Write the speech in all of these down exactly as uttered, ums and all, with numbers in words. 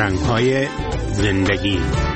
رنگ‌های زندگی.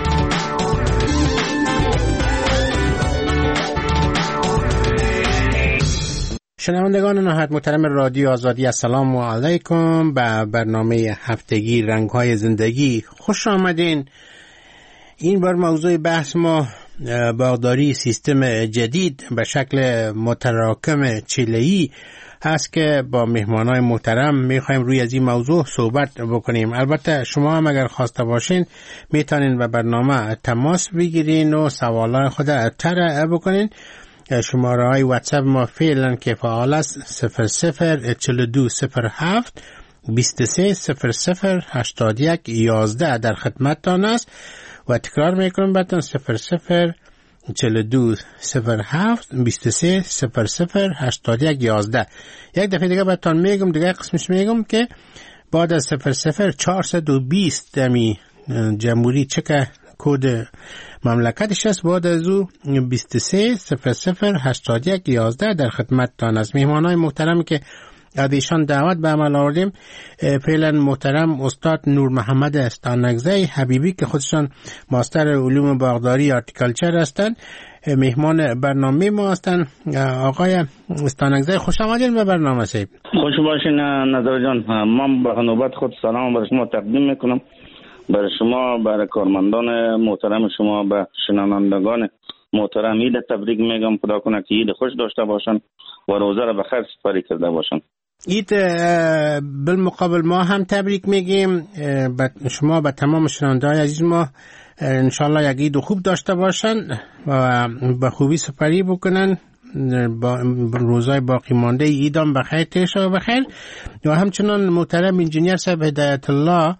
شنوندگان نهایت محترم رادیو آزادی، السلام علیکم. به برنامه هفتگی رنگ‌های زندگی خوش آمدین. این بار موضوع بحث ما باغداری سیستم جدید به شکل متراکم چله‌ای هست که با مهمانای محترم میخوایم روی از این موضوع صحبت بکنیم. البته شما هم اگر خواسته باشین میتونین به برنامه تماس بگیرین و سوالای خود طرح بکنین. شماره های واتساپ ما فعلا که فعال است صفر صفر چهل و دو صفر هفت بیست و سه صفر صفر هشتاد و یک یازده در خدمتتان است و تکرار میکنم براتون صفر صفر چهل و دو صفر هفت بیست و سه صفر صفر هشتاد و یک یازده. یک دفعه دیگه براتون میگم، دیگه قسمش میگم که بعد از صفر صفر چهارصد و بیست دمی جمهوری چک کد مملکتش است، بعد از او بیست و سه صفر صفر هشتاد و یک یازده در خدمتتان است. مهمانای محترمی که از ایشان دعوت به عمل آوردیم فعلا محترم استاد نور محمد استانکزی حبیبی که خودشان ماستر علوم باغداری هارتیکالچر هستند، مهمان برنامه ما هستند. آقای استانکزی خوش آمدین به برنامه. سید خوش باشین نظر جان. من به نوبت خود سلام برای شما تقدیم میکنم، برای شما، برای کارمندان محترم شما، به شنوندگان محترم عید تبریک میگم. خدا کنه که عید خوش داشته باشن و روزه را به خیر سپری کرده باشن. عید بالمقابل ما هم تبریک میگیم شما، به تمام شنونده‌های عزیز ما انشالله یک عید خوب داشته باشن و به خوبی سپری بکنن، با روزای باقی مانده عیدام بخیر تیشه بخیر. و همچنان محترم انجینیر صاحب هدایت الله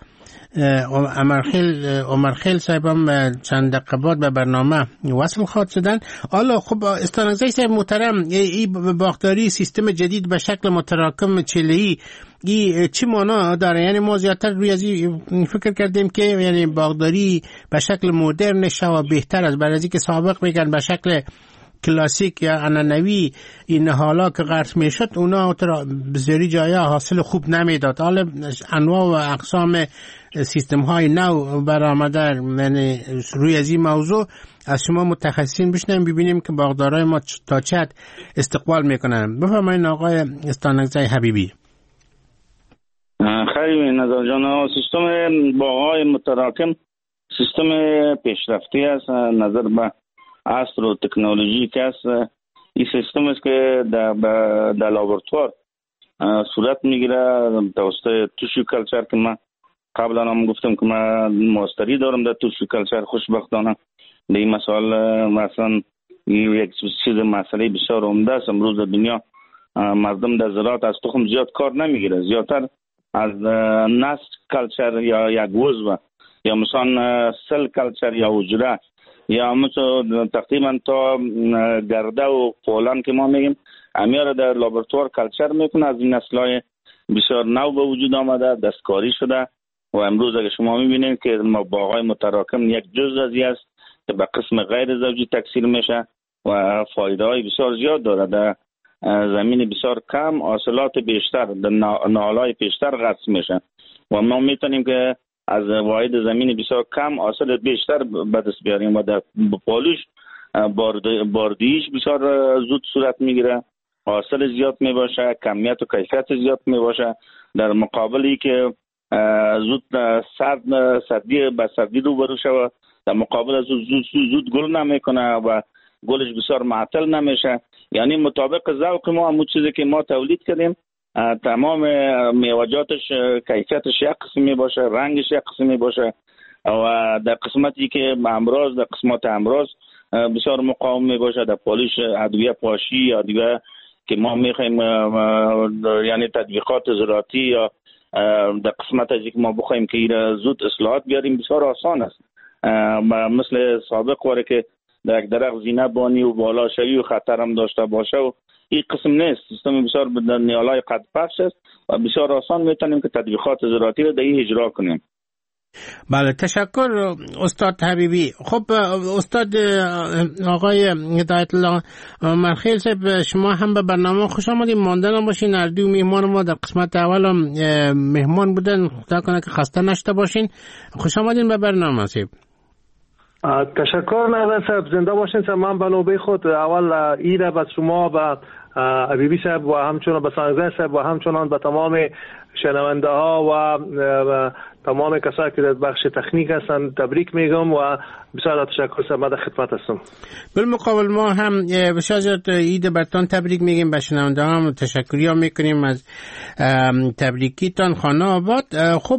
عمرخیل عمرخیل صاحب هم چند دقیقه بعد به برنامه وصل خواهد شدن. حالا خب استانکزی صاحب محترم، این باغداری سیستم جدید به شکل متراکم چله‌ای این چی معنا داره؟ یعنی ما زیادتر روی از این فکر کردیم که یعنی باغداری به شکل مدرن شه و بهتر از برای که سابق میگن به شکل کلاسیک یا عنعنوی این حالا که غرس میشد اونا بسیاری جایا حاصل خوب نمیداد. حالا انواع و اقسام سیستم های نو برآمده، یعنی روی از این موضوع از شما متخصصین بشنویم ببینیم که باغدارای ما تا چه حد استقبال میکنن. بفرمایید آقای استانکزی حبیبی. خیلی نظر جان، سیستم باغ‌های متراکم سیستم پیشرفته است نظر به عصر و تکنولوژی که است. این سیستم است که در در لابراتوار صورت میگیره توسط توشو کلچر که من قبلا هم گفتم که من ماستری دارم در توشو کلچر. خوشبختانه به این مسائل مثلا یک چیز مسئله بسیار عمده است. امروز در دنیا مردم در زراعت از تخم زیاد کار نمیگیره، زیادتر از نسل کلچر یا یک عضو یا مثلا سل کلچر یا حجره یا مثلا تقریبا تا گرده و پولان که ما میگیم امیار در لابراتوار کلچر میکنه. از این نسل‌های بسیار نو به وجود آمده، دستکاری شده و امروز اگه شما میبینید که ما باغ‌های متراکم یک جزء از این است که به قسم غیر زوجی تکثیر میشه و فایده‌های بسیار زیاد داره. در زمین بسیار کم حاصلات بیشتر، در نالای بیشتر غرس میشه و ما میتونیم که از واحد زمین بسیار کم حاصل بیشتر به دست بیاریم و در پالوش باردهیش بسیار زود صورت میگیره، حاصل زیاد میباشه، کمیت و کیفیت زیاد میباشه، در مقابلی که زود سرد سردی به سردی روبرو شود، در مقابل از زود زود, زود گل نمیکنه و گلش بسیار معطل نمیشه. یعنی مطابق ذوق ما همون چیزی که ما تولید کردیم تمام میوه‌جاتش کیفیتش یک قسمی باشه، رنگش یک قسمی باشه و در قسمتی که امراض در قسمت امراض بسیار مقاوم می باشه. در پالش ادویه پاشی، ادویه که ما میخوایم یعنی تطبیقات زراعتی یا در قسمت از که ما بخوایم که زود اصلاحات بیاریم بسیار آسان است. مثل سابق واره که در یک درخت زینه بانی و بالا شوی و خطر هم داشته باشه و این قسم نیست. سیستم بسیار در نیالای قد پخش است و بسیار آسان میتونیم که تطبیقات زراعتی رو در این اجرا کنیم. بله تشکر استاد حبیبی. خب استاد آقای هدایت الله مرخیل صاحب، شما هم به برنامه خوش آمدید. ماندن باشین. هر دو مهمان ما در قسمت اول مهمان بودن، خدا کنه که خسته نشته باشین. خوش آمدین به برنامه صاحب. تشکر نظر صاحب، زنده باشین. من به نوبه خود اول ایره به شما و حبیبی صاحب و همچنان به سانگزه صاحب و همچنان به تمام شنونده ها و تمام کسایی که در بخش تکنیک هستن تبریک میگم و بسیار تشکر صاحب، در خدمت هستم. بالمقابل ما هم بسیار زیاد عید برتان تبریک میگیم، به شنونده ها تشکری ها میکنیم از تبریکیتان. خانه آباد. خب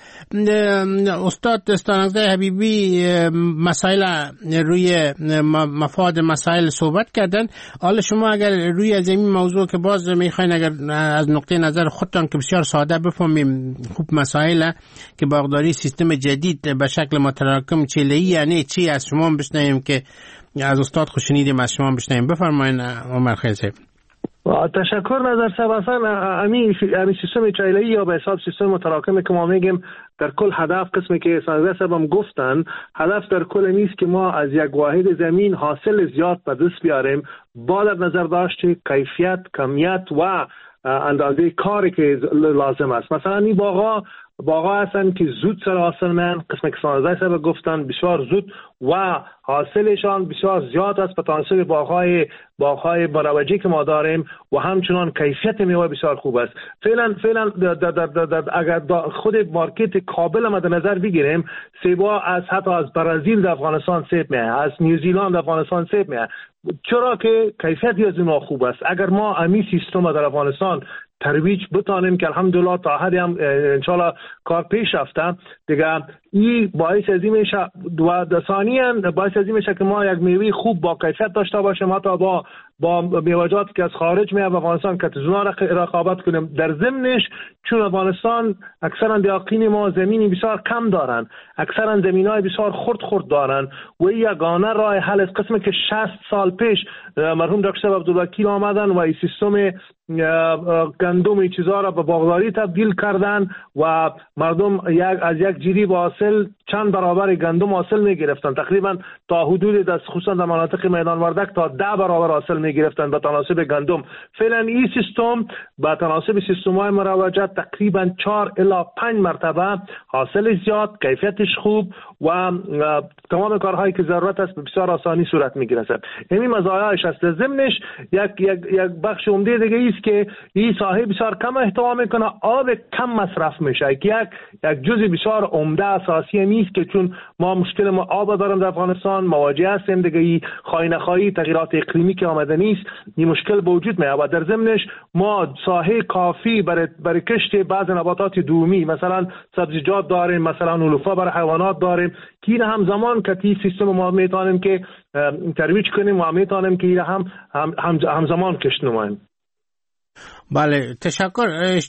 استاد سانگزه حبیبی مسائل روی مفاد مسائل صحبت کردن. حالا شما اگر روی از این موضوع که باز میخواین اگر از نقطه نظر خودتان که بسیار ساده بفهمیم خوب مسائل که باغداری سیستم جدید به شکل متراکم چله‌ای یعنی چی، از شما بشنویم که از استاد خوشنیدیم، از شما بشنویم. بفرمایید عمر خیل صاحب. تشکر نظر صاحب. اصلا همین همین سیستم چله‌ای یا به حساب سیستم متراکم که ما میگیم در کل هدف قسمی که سانگزه صاحب هم گفتن، هدف در کل نیست که ما از یک واحد زمین حاصل زیاد به دست بیاریم، با در نظر داشت کیفیت، کمیت و اندازه کاری که لازم است. مثلا این باغا باغا هستن که زود سر حاصل من، قسم که سانگزه صاحب گفتن بسیار زود و حاصلشان بسیار زیاد است به تناسب باغهای باغهای مروجی که ما داریم و همچنان کیفیت میوه بسیار خوب است. فعلا فعلا در در در در اگر خود مارکت کابل ما در نظر بگیریم، سیبا از حتی از برزیل در افغانستان سیب میه، از نیوزیلند در افغانستان سیب میه، چرا که کیفیت از ما خوب است. اگر ما امی سیستم در افغانستان ترویج بتانیم که الحمدلله تا حدی هم انشالله کار پیش رفته دیگه، این باعث از این میشه و ثانیاً باعث از این میشه که ما یک میوه خوب با کیفیت داشته باشیم، حتی با با میوه‌جات که از خارج میاد افغانستان که تزونا رقابت کنیم. در ضمنش چون افغانستان اکثرا دیاقین ما زمینی بسیار کم دارن، اکثرا زمینای بسیار خرد خرد دارن و این یگانه راه حل است. قسمی که شصت سال پیش مرحوم دکتر عبدالوکیل آمدن و این سیستم گندم این چیزها را به باغداری تبدیل کردن و مردم یک از یک جریب حاصل چند برابر گندم حاصل می گرفتن، تقریبا تا حدود دست خصوصا در مناطق میدان وردک تا ده برابر حاصل می گرفتن به تناسب گندم. فعلا این سیستم به تناسب سیستم های مروجه تقریبا چهار الی پنج مرتبه حاصل زیاد، کیفیتش خوب و تمام کارهایی که ضرورت است به بسیار آسانی صورت می گیرد. همین مزایاش است. ضمنش یک یک یک بخش عمده دیگه است که این ساحه بسیار کم احتوا میکنه، آب کم مصرف میشه که یک یک جزء بسیار عمده اساسی نیست که چون ما مشکل ما آب داریم در افغانستان مواجه هستیم دیگه، این خواهی نخواهی تغییرات اقلیمی که آمده نیست این مشکل به وجود میاد و در ضمنش ما ساحه کافی برای برای کشت بعض نباتات دومی مثلا سبزیجات داریم، مثلا علوفه برای حیوانات داریم که این همزمان که این سیستم ما میتونیم که ترویج کنیم و میتونیم که این هم همزمان کشت نماییم. بله تشکر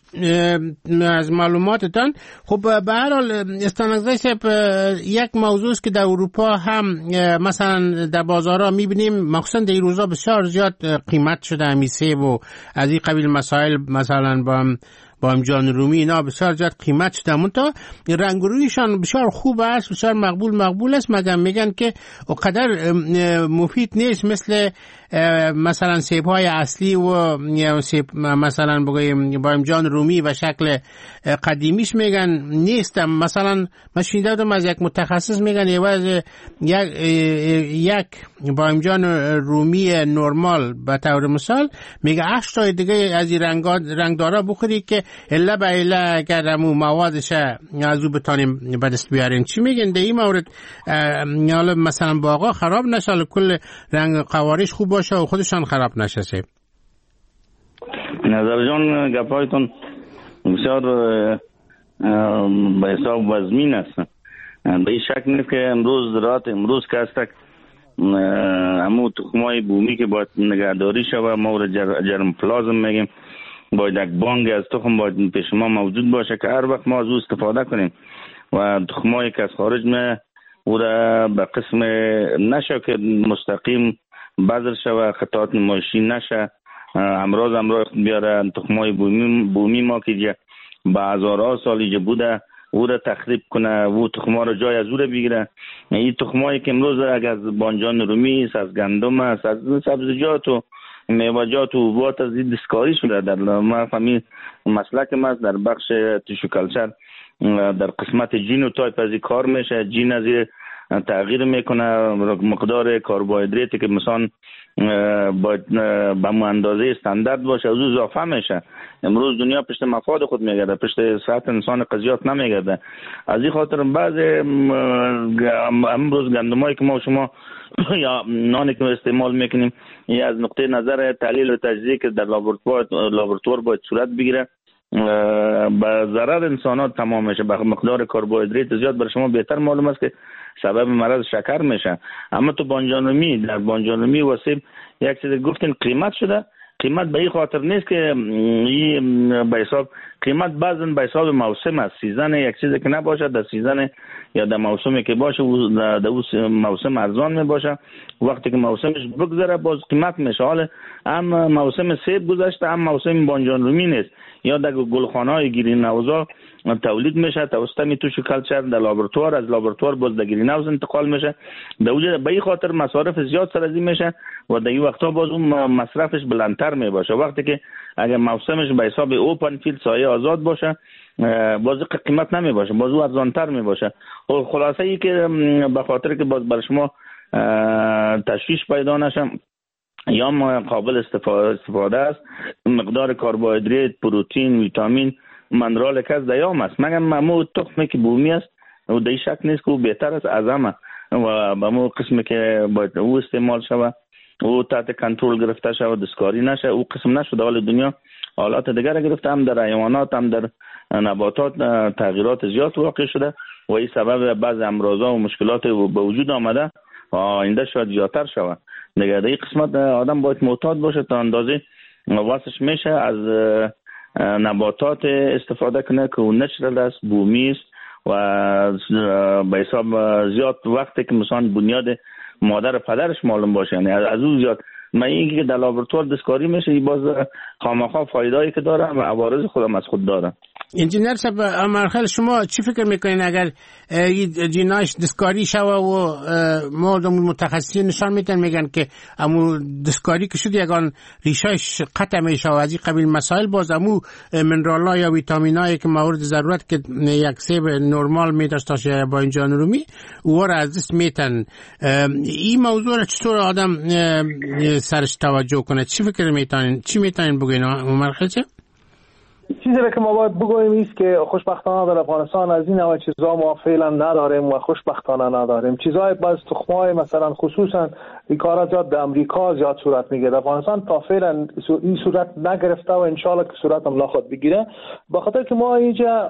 از معلوماتتان. خب به هر حال سانگزه صاحب یک موضوع است که در اروپا هم مثلا در بازارها میبینیم، مخصوصا در این روزا بسیار زیاد قیمت شده همی سیب و از این قبیل مسائل، مثلا با با امجان رومی اینا بسیار زیاد قیمت شده، منتها رنگ و رویشان بسیار خوب است، بسیار مقبول مقبول است، مگر میگن که اونقدر مفید نیست مثل مثلا سیب های اصلی و سیب مثلا بگویم با امجان رومی و شکل قدیمیش میگن نیستم. مثلا من شنیده بودم از یک متخصص میگن عوض یک یک با امجان رومی نرمال به طور مثال میگه هشت تا دیگه از این رنگ رنگدارا بخوری که الا به الا اگر همون موادش از او بتانیم به دست بیاریم. چی میگن در این مورد؟ حالا مثلا باغا خراب نشه، کل رنگ قوارش خوب باشه و خودشان خراب نشه. سیب نظر جان گپایتون بسیار به حساب وزمین است. به این شک نیست که امروز زراعت امروز که است همون تخمای بومی که باید نگهداری شود، ما رو جرم پلازم میگیم، باید یک بانگ از تخم باید پیش ما موجود باشه که هر وقت ما از او استفاده کنیم و تخمایی که از خارج می او را به قسم نشه که مستقیم بذر شود، خطات نمایشی نشه، امراض امراض بیاره. تخمای بومی, بومی ما که به هزارها سالی بوده او را تخریب کنه، او تخم‌ها را جای از او را بگیره. این تخم‌هایی که امروز اگر از بانجان رومی است، از گندم است، از سبزیجات و میوه‌جات و حبوبات از این دستکاری شده. در ما فهمی مسلک ما در بخش تیشو کلچر در قسمت جین و تایپ از کار میشه. جین از تغییر میکنه، مقدار کربوهیدراتی که مثلا باید به مو اندازه استاندارد باشه از او اضافه میشه. امروز دنیا پشت مفاد خود میگرده، پشت صحت انسان قضیات نمیگرده. از این خاطر بعض امروز گندمایی که ما شما یا نانی که استعمال میکنیم یا از نقطه نظر تحلیل و تجزیه که در لابراتوار لابراتوار باید صورت بگیره به ضرر انسانات تمام میشه. به مقدار کربوهیدرات زیاد بر شما بهتر معلوم است که سبب مرض شکر میشه. اما تو بانجانرومی در بانجانرومی و سیب یک چیز گفتین قیمت شده. قیمت به این خاطر نیست که این به حساب قیمت بعضن به حساب موسم است. سیزن یک چیزی که نباشه در سیزن یا در موسمی که باشه در اون موسم ارزان می باشه. وقتی که موسمش بگذره باز قیمت میشه. حالا هم موسم سیب گذشته هم موسم بانجانرومی نیست. یا در گلخانه‌های گرین هاوس‌ها تولید میشه توسط می توش کلچر در لابراتوار، از لابراتوار باز در گرین هاوس انتقال میشه. در اونجا به این خاطر مصارف زیاد سرازی میشه و در این وقتا باز اون مصرفش بلندتر می باشه. وقتی که اگر موسمش به حساب اوپن فیلد سایه آزاد باشه باز قیمت نمی باشه، باز او ارزانتر می باشه. خلاصه ای که به خاطر که باز بر شما تشویش پیدا نشه یا قابل استفاده, استفاده است، مقدار کربوهیدرات، پروتئین، ویتامین، منرال که از دیام است. مگر ممو تخمی که بومی است و در شک نیست که او بهتر است از همه و به مو قسمی که باید او استعمال شوه او تحت کنترل گرفته شوه، دستکاری نشه، او قسم نشده. حال دنیا حالات دیگر گرفته، هم در حیوانات هم در نباتات تغییرات زیاد واقع شده و این سبب بعض امراض و مشکلات به وجود آمده و آینده شاید زیادتر شود. دیگه در این قسمت آدم باید معتاد باشه تا اندازه واسش میشه از نباتات استفاده کنه که اون نچرال است، بومی است و به حساب زیاد وقتی که مثلا بنیاد مادر پدرش معلوم باشه، یعنی از اون زیاد من اینکه که در لابراتوار دستکاری میشه این باز خامخا فایده‌ای که داره و عوارض خودم از خود داره. انجینر صاحب امرخل شما چی فکر میکنین اگر جیناش دستکاری شوه و مردم متخصصین نشان میتن میگن که امو دستکاری که شد یگان ریشاش قطع میشه و از این قبیل مسائل باز امو منرالا یا ویتامینایی که مورد ضرورت که یک سیب نرمال میداشت تا بانجانرومی او را از دست میتن. این موضوع را چطور آدم سرش توجه کنه؟ چی فکر میتونین چی میتونین بگین امرخل صاحب؟ چیزی که ما باید بگوییم ایست که خوشبختانه در افغانستان از این نوع چیزا ما فعلا نداریم و خوشبختانه نداریم. چیزای باز تخمای مثلا خصوصا این کارا زیاد در امریکا زیاد صورت میگیره. در افغانستان تا فعلا این صورت نگرفته و انشالله که صورت هم نخواد بگیره، به خاطر که ما اینجا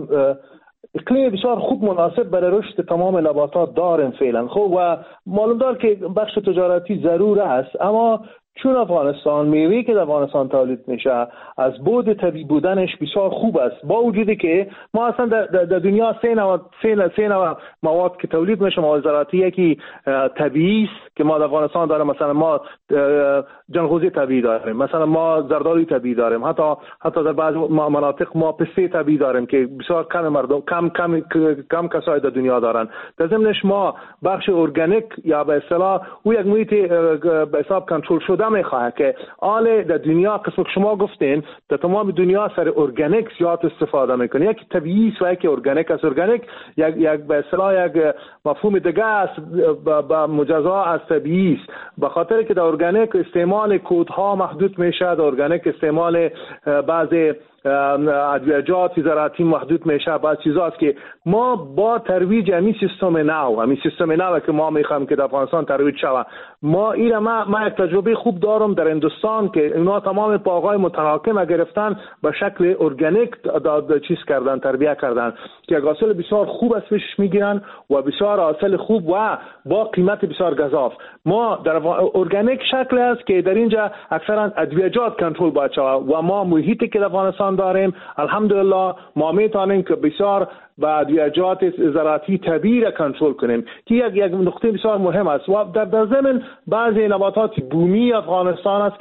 اقلیم بسیار خوب مناسب برای رشد تمام نباتات داریم فعلا. خب و معلوم دار که بخش تجارتی ضرور است، اما چون افغانستان میوه‌ای که در افغانستان تولید میشه از بعد طبیعی بودنش بسیار خوب است، با وجودی که ما اصلا در, در دنیا سه نوع سه نوع مواد که تولید میشه مواد زراعتی یکی طبیعی است که ما در افغانستان داریم، مثلا ما جنغوزی طبیعی داریم، مثلا ما زردآلوی طبیعی داریم، حتی حتی در بعض مناطق ما پسته طبیعی داریم که بسیار کم مردم کم کم کم کسایی در دنیا دارن. در ضمنش ما بخش ارگانیک یا به اصطلاح او یک محیط به حساب کنترل شده میخواه که آل در دنیا قسم که شما گفتین در تمام دنیا سر ارگانیک زیاد استفاده میکنه. یک طبیعی است و یک ارگانیک است. ارگانیک یک یک به اصطلاح یک مفهوم دیگه است با مجزا از طبیعی است، به خاطر که در ارگانیک استعمال کودها محدود میشه، در ارگانیک استعمال بعضی ادویه‌جات زراعتی محدود میشه. بعض چیزاست که ما با ترویج همین سیستم نو همین سیستم نو که ما میخوایم که در افغانستان ترویج شود، ما اینا ما ما یک تجربه خوب دارم در هندوستان که اینا تمام باغ‌های متراکم گرفتن به شکل ارگانیک داد چیز کردن، تربیت کردن که حاصل بسیار خوب از پیش میگیرن و بسیار حاصل خوب و با قیمت بسیار گزاف. ما در ارگانیک شکل است که در اینجا اکثرا ادویه‌جات کنترل باید شود و ما محیطی که در افغانستان داریم الحمدلله ما میتونیم که بسیار و ادویه‌جات زراعتی طبیعی را کنترل کنیم که یک یک نقطه بسیار مهم است. و در در ضمن بعضی نباتات بومی افغانستان است که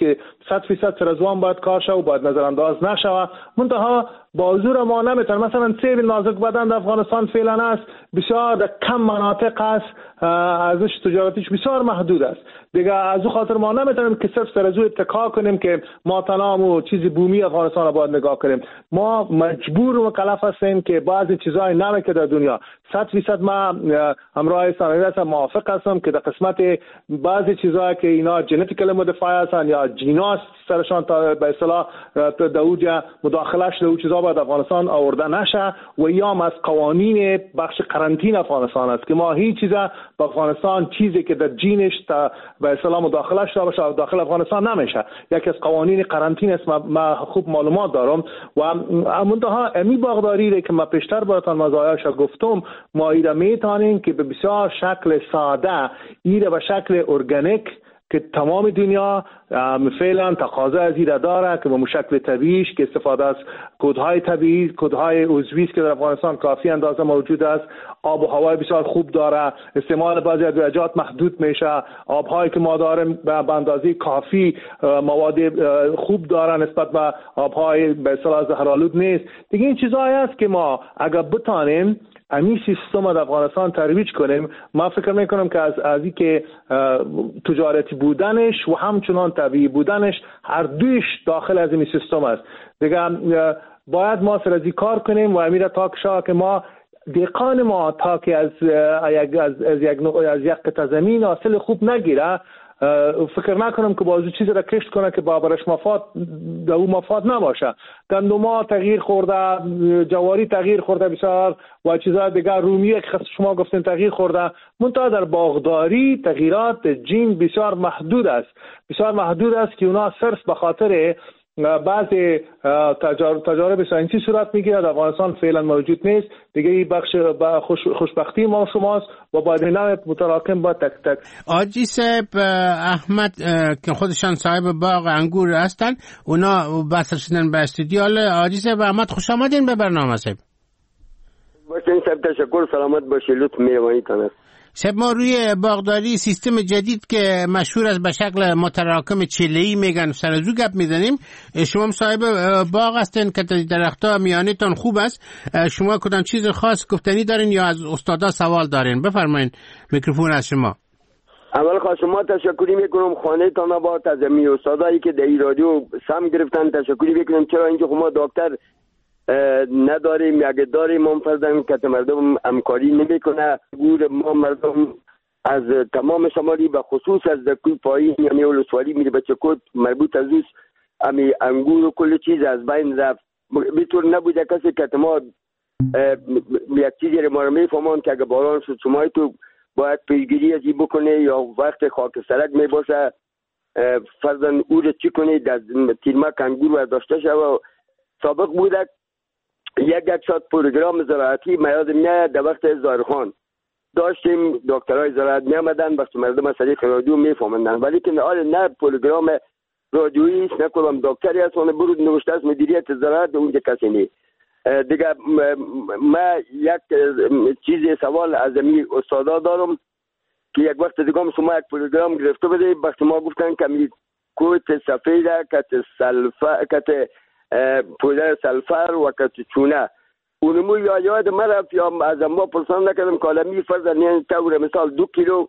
صد فیصد سرزوان باید کار شه و باید نظر انداز نشه. منتها با حضور ما نمیتونه. مثلا سیب نازک بدن در افغانستان فعلا است بسیار در کم مناطق است، ارزش تجارتیش بسیار محدود است دیگه. از اون خاطر ما نمیتونیم که صرف سر از او اتکا کنیم که ما تمام و چیز بومی افغانستان رو باید نگاه کنیم. ما مجبور و مکلف هستیم که بعضی چیزای نمی که در دنیا صد فیصد ما همراه سانیت موافق هستم که در قسمت بعضی چیزایی که اینا ژنتیکال مودیفای هستن یا جیناس سرشان تا به اصطلاح داوجا مداخلهش در اون چیزا باید افغانستان آورده نشه و یا از قوانین بخش قرنطینه افغانستان است که ما هیچ چیزا با افغانستان چیزی که در جینش تا به اصطلاح مداخلهش را باشه داخل افغانستان نمیشه. یکی از قوانین قرنطینه است، ما خوب معلومات دارم و منتها امی باغداری که ما پیشتر براتون مزایاش گفتم ما ایره میتونیم که به بسیار شکل ساده ایره به شکل ارگانیک که تمام دنیا فعلا تقاضا از ایره داره که به شکل طبیعیش که استفاده از کودهای طبیعی، کودهای عضوی که در افغانستان کافی اندازه موجود است، آب و هوای بسیار خوب داره، استعمال بعضی ادویه‌جات محدود میشه، آبهایی که ما داریم به اندازه کافی مواد خوب داره نسبت به آبهای به اصطلاح زهرآلود نیست دیگه. این چیزایی است که ما اگر بتانیم امی سیستم در افغانستان ترویج کنیم، ما فکر میکنم که از ازی که تجارتی بودنش و همچنان طبیعی بودنش هر دویش داخل از این سیستم است دیگه. باید ما سر ازی کار کنیم و امیر تاکشا که ما دیقان ما تا که از از از, از یک از یک قطعه زمین حاصل خوب نگیره فکر نکنم که بازو چیزی را کشت کنه که بابرش مفاد در او مفاد نباشه. گندم تغییر خورده، جواری تغییر خورده بسیار و چیزا دیگر، رومی که شما گفتین تغییر خورده. منتها در باغداری تغییرات جین بسیار محدود است، بسیار محدود است که اونا صرف به خاطر بعضی تجارب ساینسی صورت میگیره. در افغانستان فعلا موجود نیست دیگه. این بخش خوش خوشبختی ما شماست و باید اینا متراکم با تک تک. آجی صاحب احمد که خودشان صاحب باغ انگور هستن، اونا بحث شدن به استودیو. آجی صاحب احمد خوش آمدین به برنامه صاحب. باشین صاحب، تشکر، سلامت باشید، لطف می‌کنید. صاحب ما روی باغداری سیستم جدید که مشهور است به شکل متراکم چله‌ای میگن سرزو گپ میزنیم. شما صاحب باغ هستین که درخت‌ها میانتون خوب است، شما کدام چیز خاص گفتنی دارین یا از استادا سوال دارین؟ بفرمایید، میکروفون از شما. اول خواهش شما تشکری میکنم، خانه تان آباد از امی استادایی که در این رادیو سم گرفتن تشکری میکنم. چرا اینجا ما دکتر نداریم، اگه داریم هم فردن که مردم همکاری نمیکنه. گور ما مردم از تمام شمالی به خصوص از دکوی پایین یعنی اولسوالی میره به چکوت مربوط از اوست امی انگور و کل چیز از بین رفت. بیطور نبوده کسی که ما یک چیزی رو ما رو میفهمان که اگه باران شد شمای تو باید پیگیری ازی بکنه یا وقت خاک سرک میباشه فردن او رو چی کنه در تیرمک انگور داشته شد. سابق بوده یک یک شاد پروگرام زراعتی میاد میاد در وقت زایرخان داشتیم، دکترای زراعت میامدن وقتی مردم از طریق رادیو میفهمندن، ولی که آره نه پروگرام رادیویی است، نه کدام دکتری هست اون برود نوشته از مدیریت زراعت اونجا کسی نیست دیگه. ما یک چیز سوال از می استادا دارم که یک وقت دیگه شما یک پروگرام گرفته بده، وقتی ما گفتن که می کوت سفیده کت سلفا کت پودر سلفر و کت چونه اونمو یا یاد مرفت یا از ما پرسان نکردم کالمی فرزن یعنی تاوره مثال دو کیلو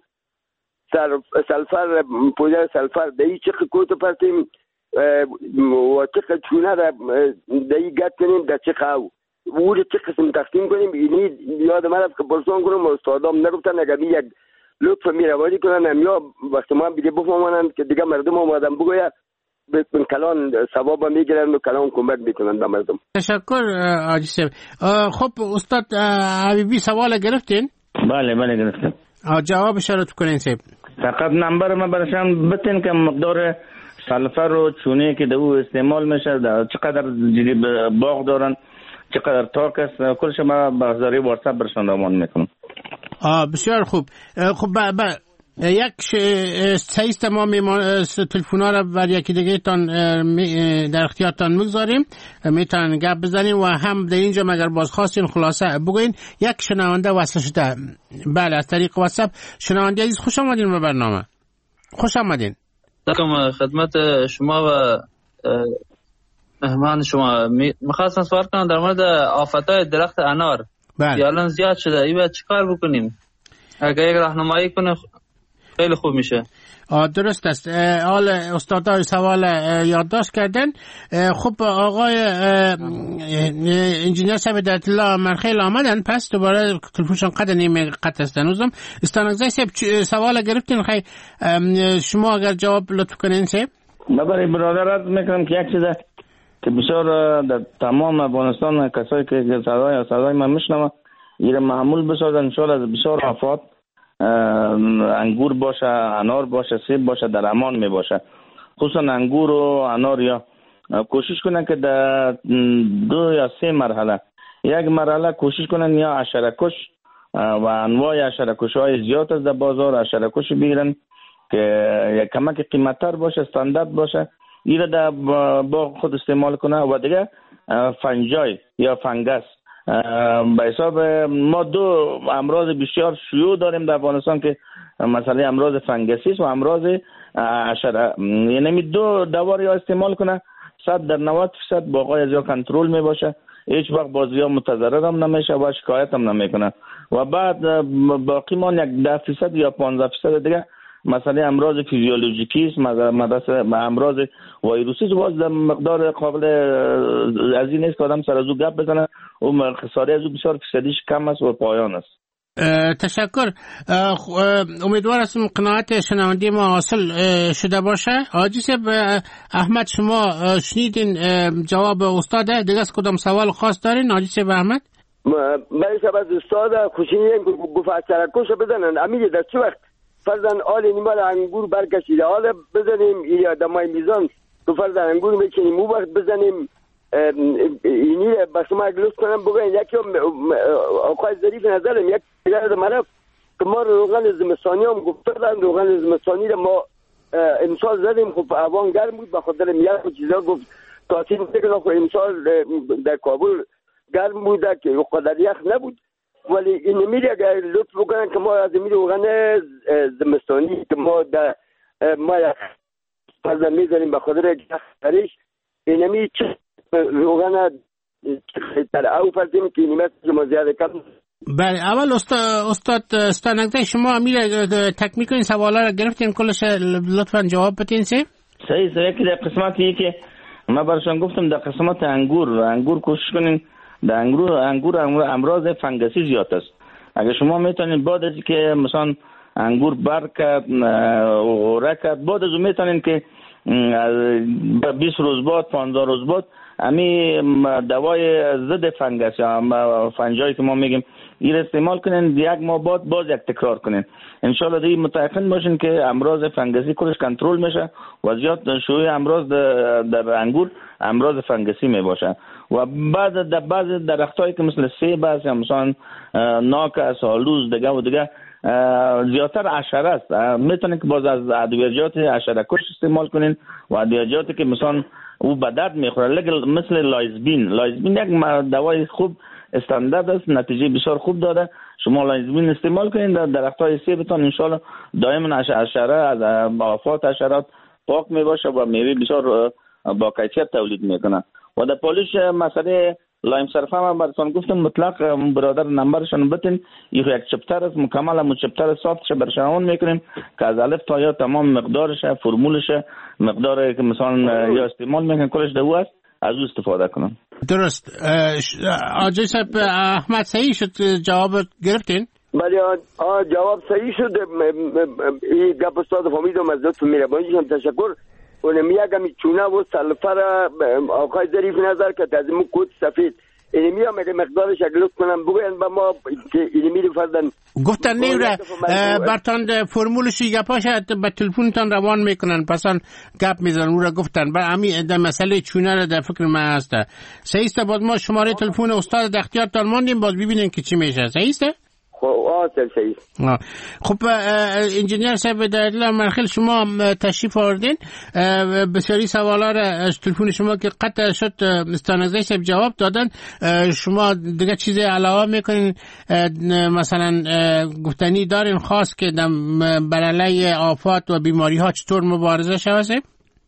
سلفر پودر سلفر دهی چقه کوت پرتیم و چقه چونه را دهی گت کنیم در چقه او او را چه قسم تقسیم کنیم. اینی یاد مرفت که پرسان کنم و استادام نگفتن اگر می یک لطف میروانی کنن یا وقتی ما بیده بفهمانند که دیگه مردم آمادن بگوید بکن کلان ثواب میگیرن و کلان کمک میکنن به مردم. تشکر آجی صاحب. خب استاد حبیبی سوال گرفتین؟ بله بله گرفتم. جواب اشارت کنین صاحب. فقط نمبر ما برشان بتین که مقدار سلفر و چونه که دو استعمال میشه چقدر جدی باغ دارن چقدر تاک است کلش ما به ذریعه واتساپ برشان روان میکنم. آه بسیار خوب. خب با, با یک سایست ما تلفونا را بر یکی دیگه تان در اختیارتان میگذاریم، میتونن گپ بزنیم و هم در اینجا مگر باز خواستین خلاصه بگوین. یک شنونده وصل شده، بله از طریق واتساپ. شنونده عزیز خوش آمدین به برنامه. خوش آمدین. سلام خدمت شما و مهمان شما. میخواستم سوال کنم در مورد آفتهای درخت انار. بله. الان زیاد شده، این باید چی کار بکنیم؟ اگر یک راهنمایی کنه خیلی خوب میشه. درست است. حال استادای سوال یادداشت کردن. خب آقای انجینیر صاحب دعایت الله مرخیل آمدن، پس دوباره تلفنشان قد نیمه قطع است. هنوزم استانگزای صاحب سوال گرفتین، خیلی شما اگر جواب لطف کنین صاحب. من برای برادر عرض میکنم که یک چیزه که بسیار در تمام افغانستان کسایی که صدای صدای من میشنوه این معمول بسازن انشاءالله از بسیار آفات انگور باشه، انار باشه، سیب باشه در امان می باشه. خصوصا انگور و انار یا کوشش کنن که در دو یا سه مرحله، یک مرحله کوشش کنن یا حشره‌کش و انواع حشره‌کش های زیاد از در بازار حشره‌کش بگیرن که یک کمک قیمت‌تر باشه، استاندارد باشه، این در باغ خود استعمال کنه. و دیگه فنجای یا فنگس به حساب ما دو امراض بسیار شیوع داریم در افغانستان که مثلا امراض فنگسی و امراض حشره، یعنی دو دوا یا استعمال کنه صد در نود درصد باغای از کنترل می باشه، هیچ وقت بازی ها متضرر هم نمیشه و شکایت هم نمیکنه. و بعد باقی ما یک ده درصد یا پانزده درصد دیگه مثلا امراض فیزیولوژیکی است، مثلا امراض ویروسی است، باز در مقدار قابل از این است که آدم سر از او گپ بزنه و خساره از او بسیار فیصدیش کم است و پایان است. تشکر. امیدوار هستم قناعت شنونده ما حاصل شده باشه. حاجی صاحب احمد شما شنیدین جواب استاد؟ دیگه از کدام سوال خاص دارین حاجی صاحب احمد؟ من شب از استاد خوشینیم گفت حشره‌کش بزنن امیر در چه وقت فرضاً آل نیمال انگور برکشیده حالا بزنیم یا دمای میزان تو فرضاً انگور میکنیم او وقت بزنیم اینی با شما اگلوس کنم بگوین یکی آقای ظریف نظرم یک دیگر مرف که ما روغن زمستانی هم گفتردن روغن زمستانی رو ما امسال زدیم خب اوان گرم بود بخاطر یک چیزا گفت تاثیر میکنه خب امسال در کابل گرم بود که قدر یخ نبود ولی این میری اگر لطف بکنن که ما از میری روغن زمستانی که ما در ما فرضاً میزنیم بخاطر یخ این میری چه روغن در او فرضیم که نیمت شما زیاده کم. بله اول استاد استاد استانگزای شما امیر تکمیل کنین سوالا رو گرفتین کلش لطفا جواب بدین سه. صحیح صحیح که در قسمتی که ما برشان گفتم در قسمت انگور انگور کوشش کنین در انگور انگور امراض فنگسی زیاد است. اگر شما میتونین بعد از که مثلا انگور برکت غوره کرد بعد از اون میتونین که بیست روز بعد پانزده روز بعد امی دوای ضد فنگس یا فنجایی که ما میگیم این استعمال کنین یک ماه بعد باز یک تکرار کنین انشالله دیگه متأکد باشین که امراض فنگسی کلش کنترل میشه و زیاد شیوع امراض در انگور امراض فنگسی می باشه. و بعد در بعض درختایی که مثل سیب است یا مثلا ناک است آلوز دیگه و دیگه زیادتر حشره است میتونین که باز از ادویه‌جات حشره کش استعمال کنین و ادویه‌جاتی که مثلا او به درد میخوره مثل لایزبین لایزبین یک دوای خوب استاندارد است نتیجه بسیار خوب داده شما لایزبین استعمال کنین در درختای سیبتان انشالله دائما حشره از آفات حشرات پاک می باشه و میوه بسیار با کیفیت تولید میکنه. و در پالیش مسئله لایم صرفه من براتون گفتم مطلق برادر نمبرشون بتین یک یک چپتر است مکمل هم چپتر سافتش برشون میکنیم که از الف تا یا تمام مقدارش فرمولش مقداری که مثلا یا استعمال میکنن کلش دو است از او استفاده کنن. درست. آجای صاحب احمد صحیح شد جواب گرفتین؟ بله آه جواب صحیح شد. این گپ استاد فهمیدم از لطف میره تشکر. اونم میگم چونه و سلفر آقای ظریف نظر که از مو کود سفید اینمی هم اگه مقدارش اگه لطف کنم بگوین با ما که اینمی رو فردن گفتن نیوره برتان فرمولشی گپاش به تلفونتان روان میکنن پسان گپ میزن او را گفتن بر امی در مسئله چونه را در فکر من هسته. صحیح است؟ باز ما شماره تلفون استاد در اختیارتان ماندیم باز ببینیم که چی میشه. صحیح است؟ خب چهار سلسیوس. خب انجینیر صاحب دایرالله مرخیل، شما تشریف آوردین، بسیاری سوالا را از تلفن شما که قطع شد استانگزی صاحب جواب دادن. شما دیگه چیز علاوه میکنین، مثلا گفتنی دارین خاص که بر علیه آفات و بیماری ها چطور مبارزه شود صاحب؟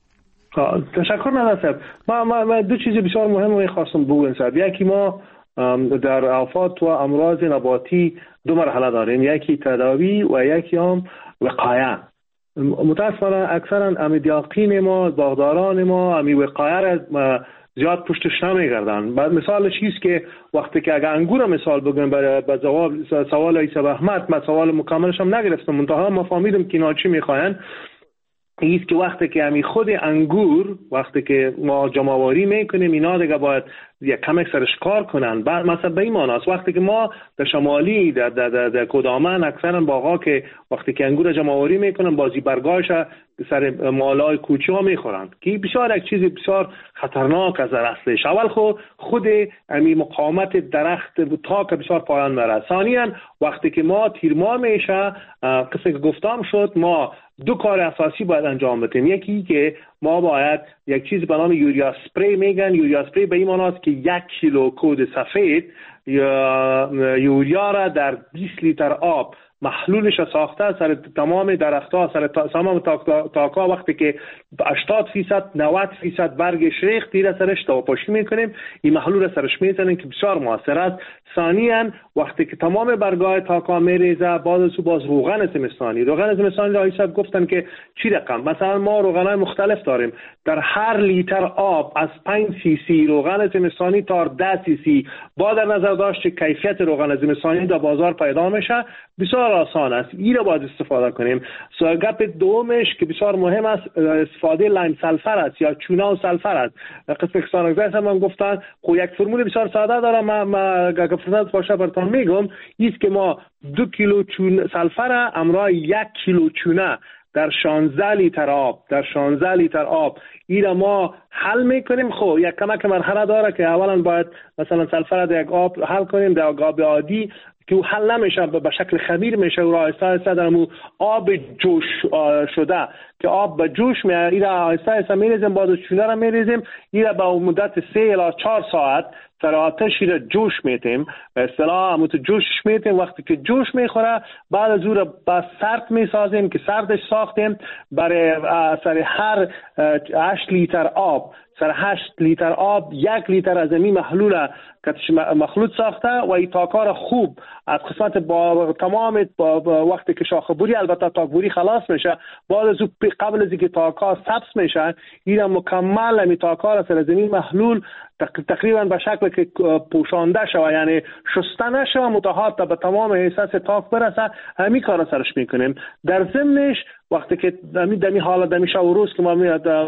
تشکر نظر صاحب. ما, ما, ما دو چیز بسیار مهم خواستم بگویم صاحب. یکی ما در آفات و امراض نباتی دو مرحله داریم، یکی تداوی و یکی هم وقایه. متاسفانه اکثرا امیدیاقین ما، باغداران ما امی وقایه را زیاد پشتش نمیگردن. بعد مثال چیست که وقتی که اگر انگور مثال بگم برای جواب سوال عیسی احمد، من سوال مکملش هم نگرفتم، منتها ما فهمیدم که اینا چی میخواین. ایست که وقتی که همی خود انگور وقتی که ما جمع‌آوری میکنیم اینا دیگه باید یک کمک سرش کار کنن. بعد مثلا به این معناست وقتی که ما در شمالی در در در, در کدامن اکثرا باغا که وقتی که انگور جمع‌آوری میکنن بازی برگاش سر مالای کوچه ها میخورن که بسیار یک چیز بسیار خطرناک از هستش. اول خود خود امی مقاومت درخت تا که بسیار پایان میره. ثانیاً وقتی که ما تیرما میشه قصه که گفتم شد، ما دو کار اساسی باید انجام بدیم. یکی که ما باید یک چیز به نام یوریا سپری میگن. یوریا سپری به این معناست که یک کیلو کود سفید یا یوریا را در بیست لیتر آب محلولش ساخته سر تمام درخت‌ها، سر تمام تاک‌ها، وقتی که هشتاد فیصد نود فیصد برگ شریخ تیر سرش تاپاشی میکنیم، این محلول سرش میزنیم که بسیار موثر است. ثانیاً وقتی که تمام برگ‌های تاک‌ها میریزه، بعد از او باز روغن زمستانی. روغن زمستانی را حساب گفتن که چی رقم، مثلا ما روغن‌های مختلف داریم. در هر لیتر آب از پنج سی سی روغن زمستانی تا ده سی سی با در نظر داشت که کیفیت روغن زمستانی در بازار پیدا میشه، بسیار آسان است. این را باید استفاده کنیم. سو گپ دومش که بسیار مهم است استفاده لایم سلفر است یا چونا و سلفر است. قسم کسانگزی هم گفتن خب یک فرمول بسیار ساده داره، ما ما گفتن باشه براتون میگم. است که ما دو کیلو چون سلفر همراه یک کیلو چونه در شانزده لیتر آب در شانزده لیتر آب اینا ما حل میکنیم. خب یک کمک مرحله داره که اولا باید مثلا سلفر در یک آب حل کنیم، در آب عادی که او حل نمیشه به شکل خمیر میشه و آهسته آهسته در مو آب جوش شده که آب به جوش میاد، اینا آهسته آهسته میریزیم، بعد چونه را میریزیم، اینا به مدت سه الی چهار ساعت سر آتش را جوش میتیم، به اصطلاح همون جوش میتیم. وقتی که جوش میخوره بعد از اون را با سرد میسازیم که سردش ساختیم برای سر هر هشت لیتر آب سر هشت لیتر آب یک لیتر از این محلول مخلوط ساخته و این تاکار خوب از قسمت با تمام با با وقتی که شاخه بوری، البته تاکبوری خلاص میشه، بعد از قبل از اینکه تاکا سبز میشن اینا مکمل این تاکار سر زمین محلول تقریبا به شکل که پوشانده شوه، یعنی شسته نشه، متحات به تمام احساس تاک برسه. همین کار سرش میکنیم. در ضمنش وقتی که دمی دمی حالا دمی شب و روز که ما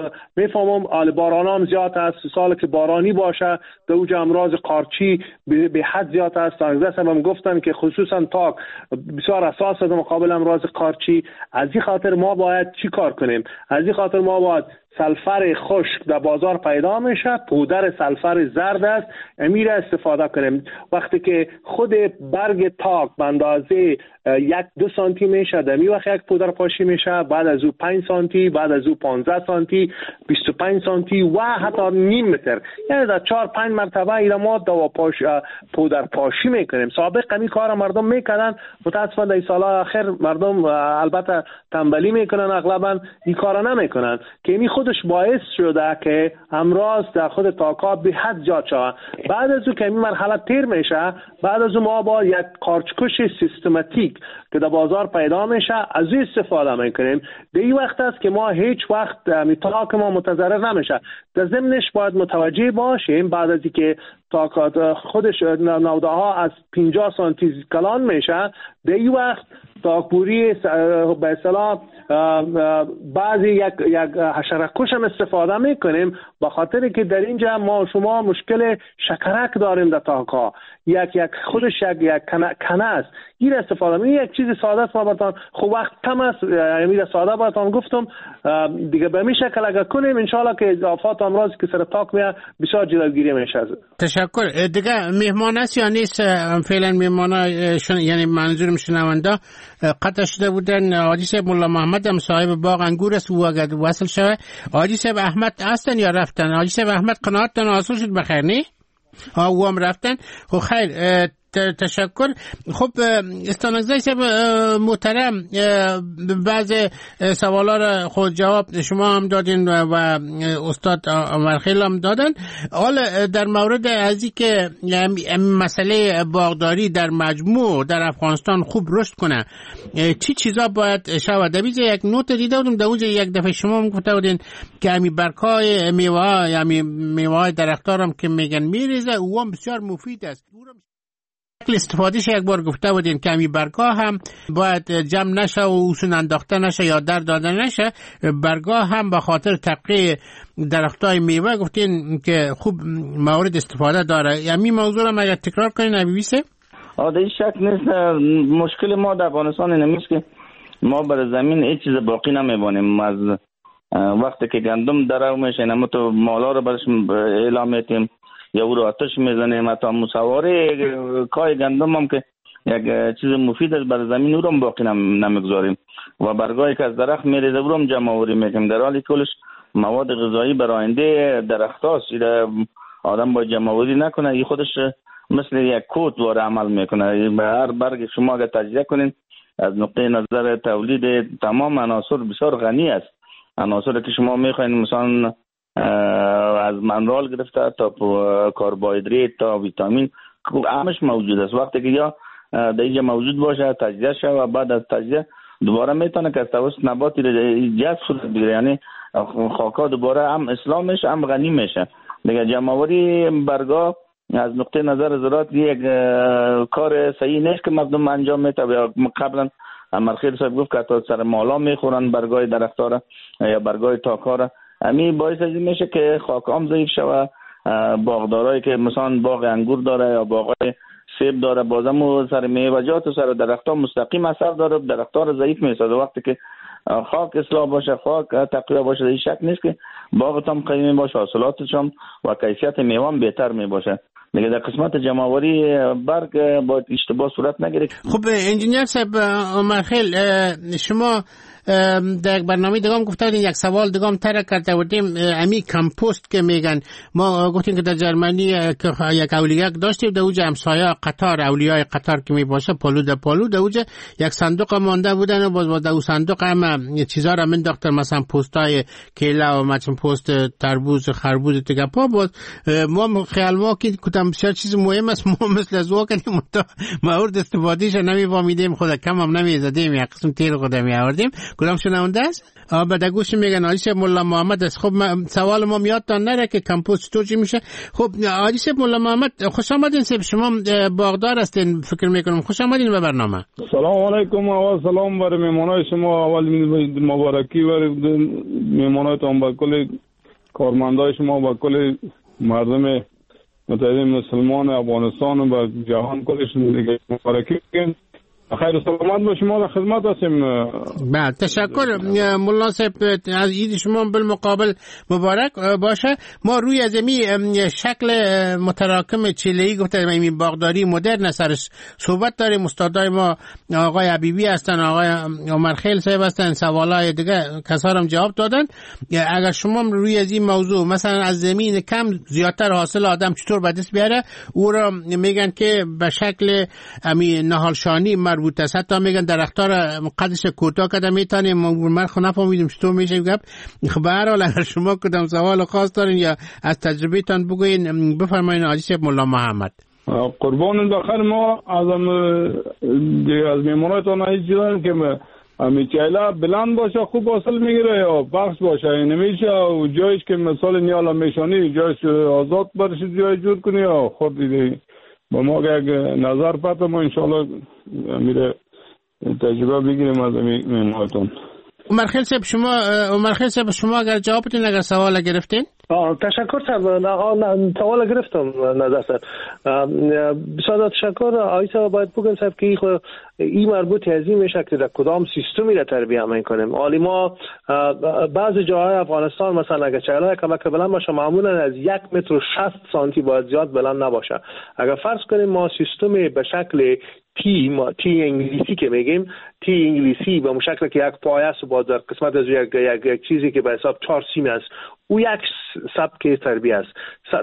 میفهمم آل باران هم زیاد است، سال که بارانی باشه در اوج امراض قارچی به حد زیاد است. انگزه هم گفتن که خصوصا تاک بسیار اساس در مقابل امراض قارچی. از این خاطر ما باید چی کار کنیم؟ از این خاطر ما باید سلفر خشک در بازار پیدا میشه، پودر سلفر زرد است، امیر استفاده کنیم. وقتی که خود برگ تاک به اندازه یک دو سانتی میشه، دمی وقت یک پودر پاشی میشه، بعد از او پنج سانتی، بعد از او پانزده سانتی، بیست و پنج سانتی و حتی نیم متر، یعنی در چهار پنج مرتبه اینا ما دوا پاش پودر پاشی میکنیم. سابق همین کار مردم میکردن، متاسفانه این سالها آخر مردم البته تنبلی میکنن، اغلبا این کارا نمیکنن که این خودش باعث شده که امراض در خود تاکا به حد زیاد شود. بعد از اون که این مرحله تیر میشه، بعد از اون ما با یک قارچکش سیستماتیک که در بازار پیدا میشه از این استفاده میکنیم. در این وقت است که ما هیچ وقت تاک ما متضرر نمیشه. در ضمنش باید متوجه باشیم بعد از اینکه تاک خودش نوده ها از پنجاه سانتی کلان میشه، در این وقت تاکبوری به اصطلاح بعضی یک یک حشره‌کش هم استفاده میکنیم، به خاطر که در اینجا ما شما مشکل شکرک داریم در تاک‌ها، یک یک خودش یک یک کنه است. این استفاده می یک چیز ساده است. ما براتون خب وقت کم است، امیر ساده براتون گفتم دیگه به می شکل اگر کنیم ان شاء الله که اضافات امراض که سر تاک میاد بسیار جلوگیری میشه. تشکر. دیگه میهمان است یا نیست؟ فعلا میهمانا یعنی منظورم شنونده قطع شده بودن. حاجی صاحب مولا محمد هم صاحب باغ انگور است و اگر وصل شوه. حاجی صاحب احمد هستن یا رفتن؟ حاجی صاحب احمد قناعتتان حاصل شد بخیر نی؟ ها و هم رفتن. خب خیر، تشکر. خب استانگزای صاحب محترم، بعض سوالا را خود جواب شما هم دادین و استاد عمرخیل هم دادن. حالا در مورد ازی که مسئله باغداری در مجموع در افغانستان خوب رشد کنه چی چیزا باید شود؟ در بیجه یک نوت دیده بودم، در اونجا یک دفعه شما هم گفته بودین که همی برگهای میوه ها یعنی میوه های درختار هم که میگن میریزه او هم بسیار مفید است. استفادهش یک بار گفته بودین که همی برگاه هم باید جمع نشه و اوسون انداخته نشه یا در داده نشه. برگاه هم به خاطر تبقیه درختای میوه گفتین که خوب موارد استفاده داره. یعنی موضوع هم اگر تکرار کنین نبیسه؟ آده این شک نیست. مشکل ما در افغانستان اینمیست که ما بر زمین هیچ چیز باقی نمیبانیم. از وقتی که گندم درو میشه اینمو تو مالا رو برش اعلام میتیم یا او رو آتش میزنیم، حتی مسواره کای گندم هم که یک چیز مفید است بر زمین او رو باقی نمیگذاریم و برگاهی که از درخت میریزه او رو جمع آوری میکنیم، در حالی کلش مواد غذایی برای آینده درخت هاست. آدم باید جمع آوری نکنه، این خودش مثل یک کوت واره عمل میکنه. به هر برگ شما اگر تجزیه کنین از نقطه نظر تولید تمام عناصر بسیار غنی است. عناصری که شما میخواین مثلا از منرال گرفته تا کربوهیدرات تا ویتامین همش موجود است. وقتی که یا در اینجا موجود باشه تجزیه شه و بعد از تجزیه دوباره میتونه که از توسط نباتی جذب صورت بگیره، یعنی خاکا دوباره هم اصلاح میشه هم غنی میشه. دیگه جمع‌آوری برگا از نقطه نظر زراعت یک کار صحیح نیست که مردم انجام میده. قبلا عمرخیل صاحب گفت که تا سر مالا میخورن برگای درختاره یا برگای تاکاره. همین باعث از این میشه که خاک هم ضعیف شوه. باغدارایی که مثلا باغ انگور داره یا باغ سیب داره بازم و سر میوه‌جات و سر درخت‌ها مستقیم اثر داره، درخت‌ها رو ضعیف میسازه. وقتی که خاک اصلاح باشه، خاک تقویه باشه، این شک نیست که باغت هم قوی باشه، حاصلاتش هم و کیفیت میوه هم بهتر می باشه. دیگه در قسمت جمع‌آوری برگ باید اشتباه صورت نگیره. خب انجینیر صاحب عمرخیل، شما در برنامه دیگه هم گفته بودین، یک سوال دیگه هم طرح کرده بودیم، امی کمپوست که میگن، ما گفتیم که در جرمنی که یک اولیاء داشتیم، در اونجا همسایه قطار، اولیای قطار که می باشه پالو در پالو، در اونجا یک صندوق مانده بودن و باز در اون صندوق هم چیزا را منداختن، مثلا پوستای کیله و مثلا پوست تربوز، خربوز دیگه پا بود. ما خیال ما که کدام بسیار چیز مهم است، ما مثل از وا کنیم تا مورد استفادهش نمیفهمیدیم، خود کم هم نمیزدیم، یک قسم تیل خود می آوردیم. کدام شنونده است؟ آ بعد گوش میگن حاجی صاحب مولا محمد است. خب سوال ما میادتان نره که کمپوست تو چی میشه. خب حاجی صاحب مولا محمد خوش آمدین. صاحب شما باغدار هستین فکر میکنم، خوش آمدین به برنامه. سلام علیکم و سلام بر مهمانای شما. اول مبارکی بر مهمانایتان، با کل کارمندای شما، با کل مردم متحد مسلمان افغانستان و جهان کلش دیگه مبارکی میگم. خیر و سلامت با شما در خدمت هستیم. بله تشکر مولا صاحب، از عید شما بالمقابل مبارک باشه. ما روی از این شکل متراکم چیله‌ای گفتم این باغداری مدرن سرش صحبت داریم. استادای ما آقای حبیبی هستن، آقای عمرخیل صاحب هستن، سوالای دیگه کسا هم جواب دادن. اگر شما روی از این موضوع مثلا از زمین کم زیادتر حاصل آدم چطور به دست بیاره، او را میگن که به شکل امی نهالشانی مربوط است. حتی میگن درخت‌ها را قدش کوتاه کرده میتونه. من خود نفهمیدم چطور میشه گپ. خب به هر حال اگر شما کدام سوال خاص دارین یا از تجربه‌تان بگوین بفرمایید. حاجی صاحب مولا محمد قربان بخیر. ما از از میمونایتان هیچ چیزی که میچایلا بلند باشه خوب حاصل میگیره یا بخش باشه نمیشه، و جایش که مثال نیالا میشانی جایش آزاد برشید جای جور کنی یا خود دیگه با ما یک نظر پتا ما انشاءالله میره تجربه بگیریم از میمونایتان. عمرخیل صاحب شما عمرخیل صاحب شما اگر جواب بدین اگر سوال گرفتین. تشکر صاحب. سوال گرفتم نظر صاحب. بسیار تشکر. آقای صاحب باید بگم صاحب که این مربوط از این میشه که در کدام سیستمی را تربیت میکنیم. حالی ما بعضی جاهای افغانستان مثلا اگر چهلای کمک بلند باشه معمولا از یک متر و شصت سانتی باید زیاد بلند نباشه. اگر فرض کنیم ما سیستمی به شکل تی ما تی انگلیسی که میگیم، تی انگلیسی به شکل که یک پایه است با در قسمت از یک, یک, یک چیزی که به حساب چهار سیم است، او یک سبک تربیت است.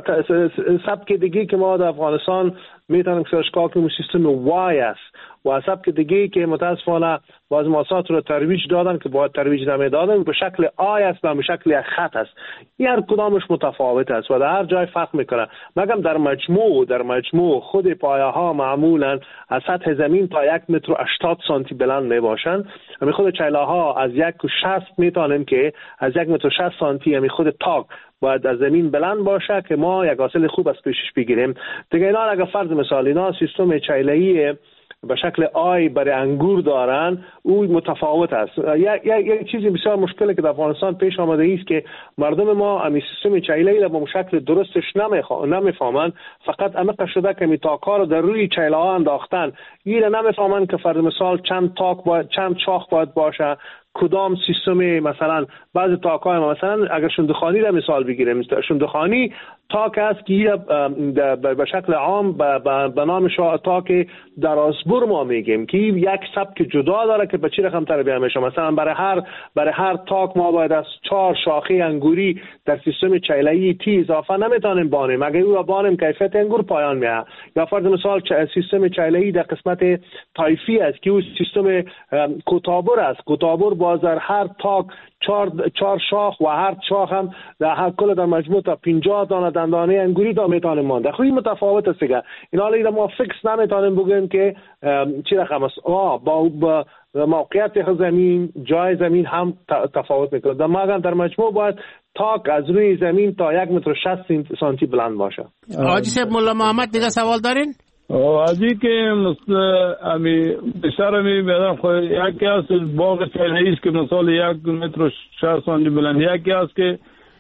سبک دیگه که ما در افغانستان میتونیم سرچ کنیم سیستم وای است و سبک دیگه که متاسفانه باز ماسات رو ترویج دادن که باید ترویج نمیدادن به شکل آی است و به شکل خط است. این هر کدامش متفاوت است و در هر جای فرق میکنه. مگم در مجموع در مجموع خود پایه ها معمولا از سطح زمین تا یک متر و هشتاد سانتی بلند می باشند. همین خود چیله ها از یک و شصت میتونیم که از یک متر و شصت سانتی همین خود تاق باید از زمین بلند باشه که ما یک حاصل خوب از پیشش بگیریم. دیگه اینا اگر فرض مثال اینا سیستم چیله‌ای به شکل آی برای انگور دارن، او متفاوت است. یک یک چیزی بسیار مشکلی که در افغانستان پیش آمده است که مردم ما همین سیستم چیله‌ای را به شکل درستش نمیفهمن، فقط عمق شده که می تاکا رو در روی چیله ها انداختن. این نمیفهمن که فرض مثال چند تاک باید، چند شاخ باید باشه، کدام سیستم. مثلا بعضی تاک‌های مثلا اگر شندخانی را مثال بگیریم، شندخانی تاک است که به شکل عام به نام تاک درازبر ما میگیم که یک سبک جدا داره که به چی رقم تربیت میشه. مثلا برای هر برای هر تاک ما باید از چهار شاخه انگوری در سیستم چیله‌ای تی اضافه نمیتونیم بانیم. اگر او را بانیم کیفیت انگور پایان میاد. یا فرض مثال سیستم چیله‌ای در قسمت طایفی است که او سیستم کوتابر است. کوتابر باز در هر تاک چهار چهار شاخ و هر شاخ هم در هر کل در مجموع تا پنجاه دانه دندانه انگوری دا میتونیم مانده. خیلی متفاوت است دیگه. اینا لیدا ما فیکس نمیتونیم بگیم که چی رقم است. آه با, با موقعیت زمین، جای زمین هم تفاوت میکنه. در ما در مجموع باید تاک از روی زمین تا یک متر و شصت سانتی بلند باشه. حاجی صاحب مولا محمد دیگه سوال دارین؟ آجی که مثل امی بیشتر امی میدم خود یکی از باغ چیله‌ای است که مثال یک متر و شصت سانتی بلند، یکی از که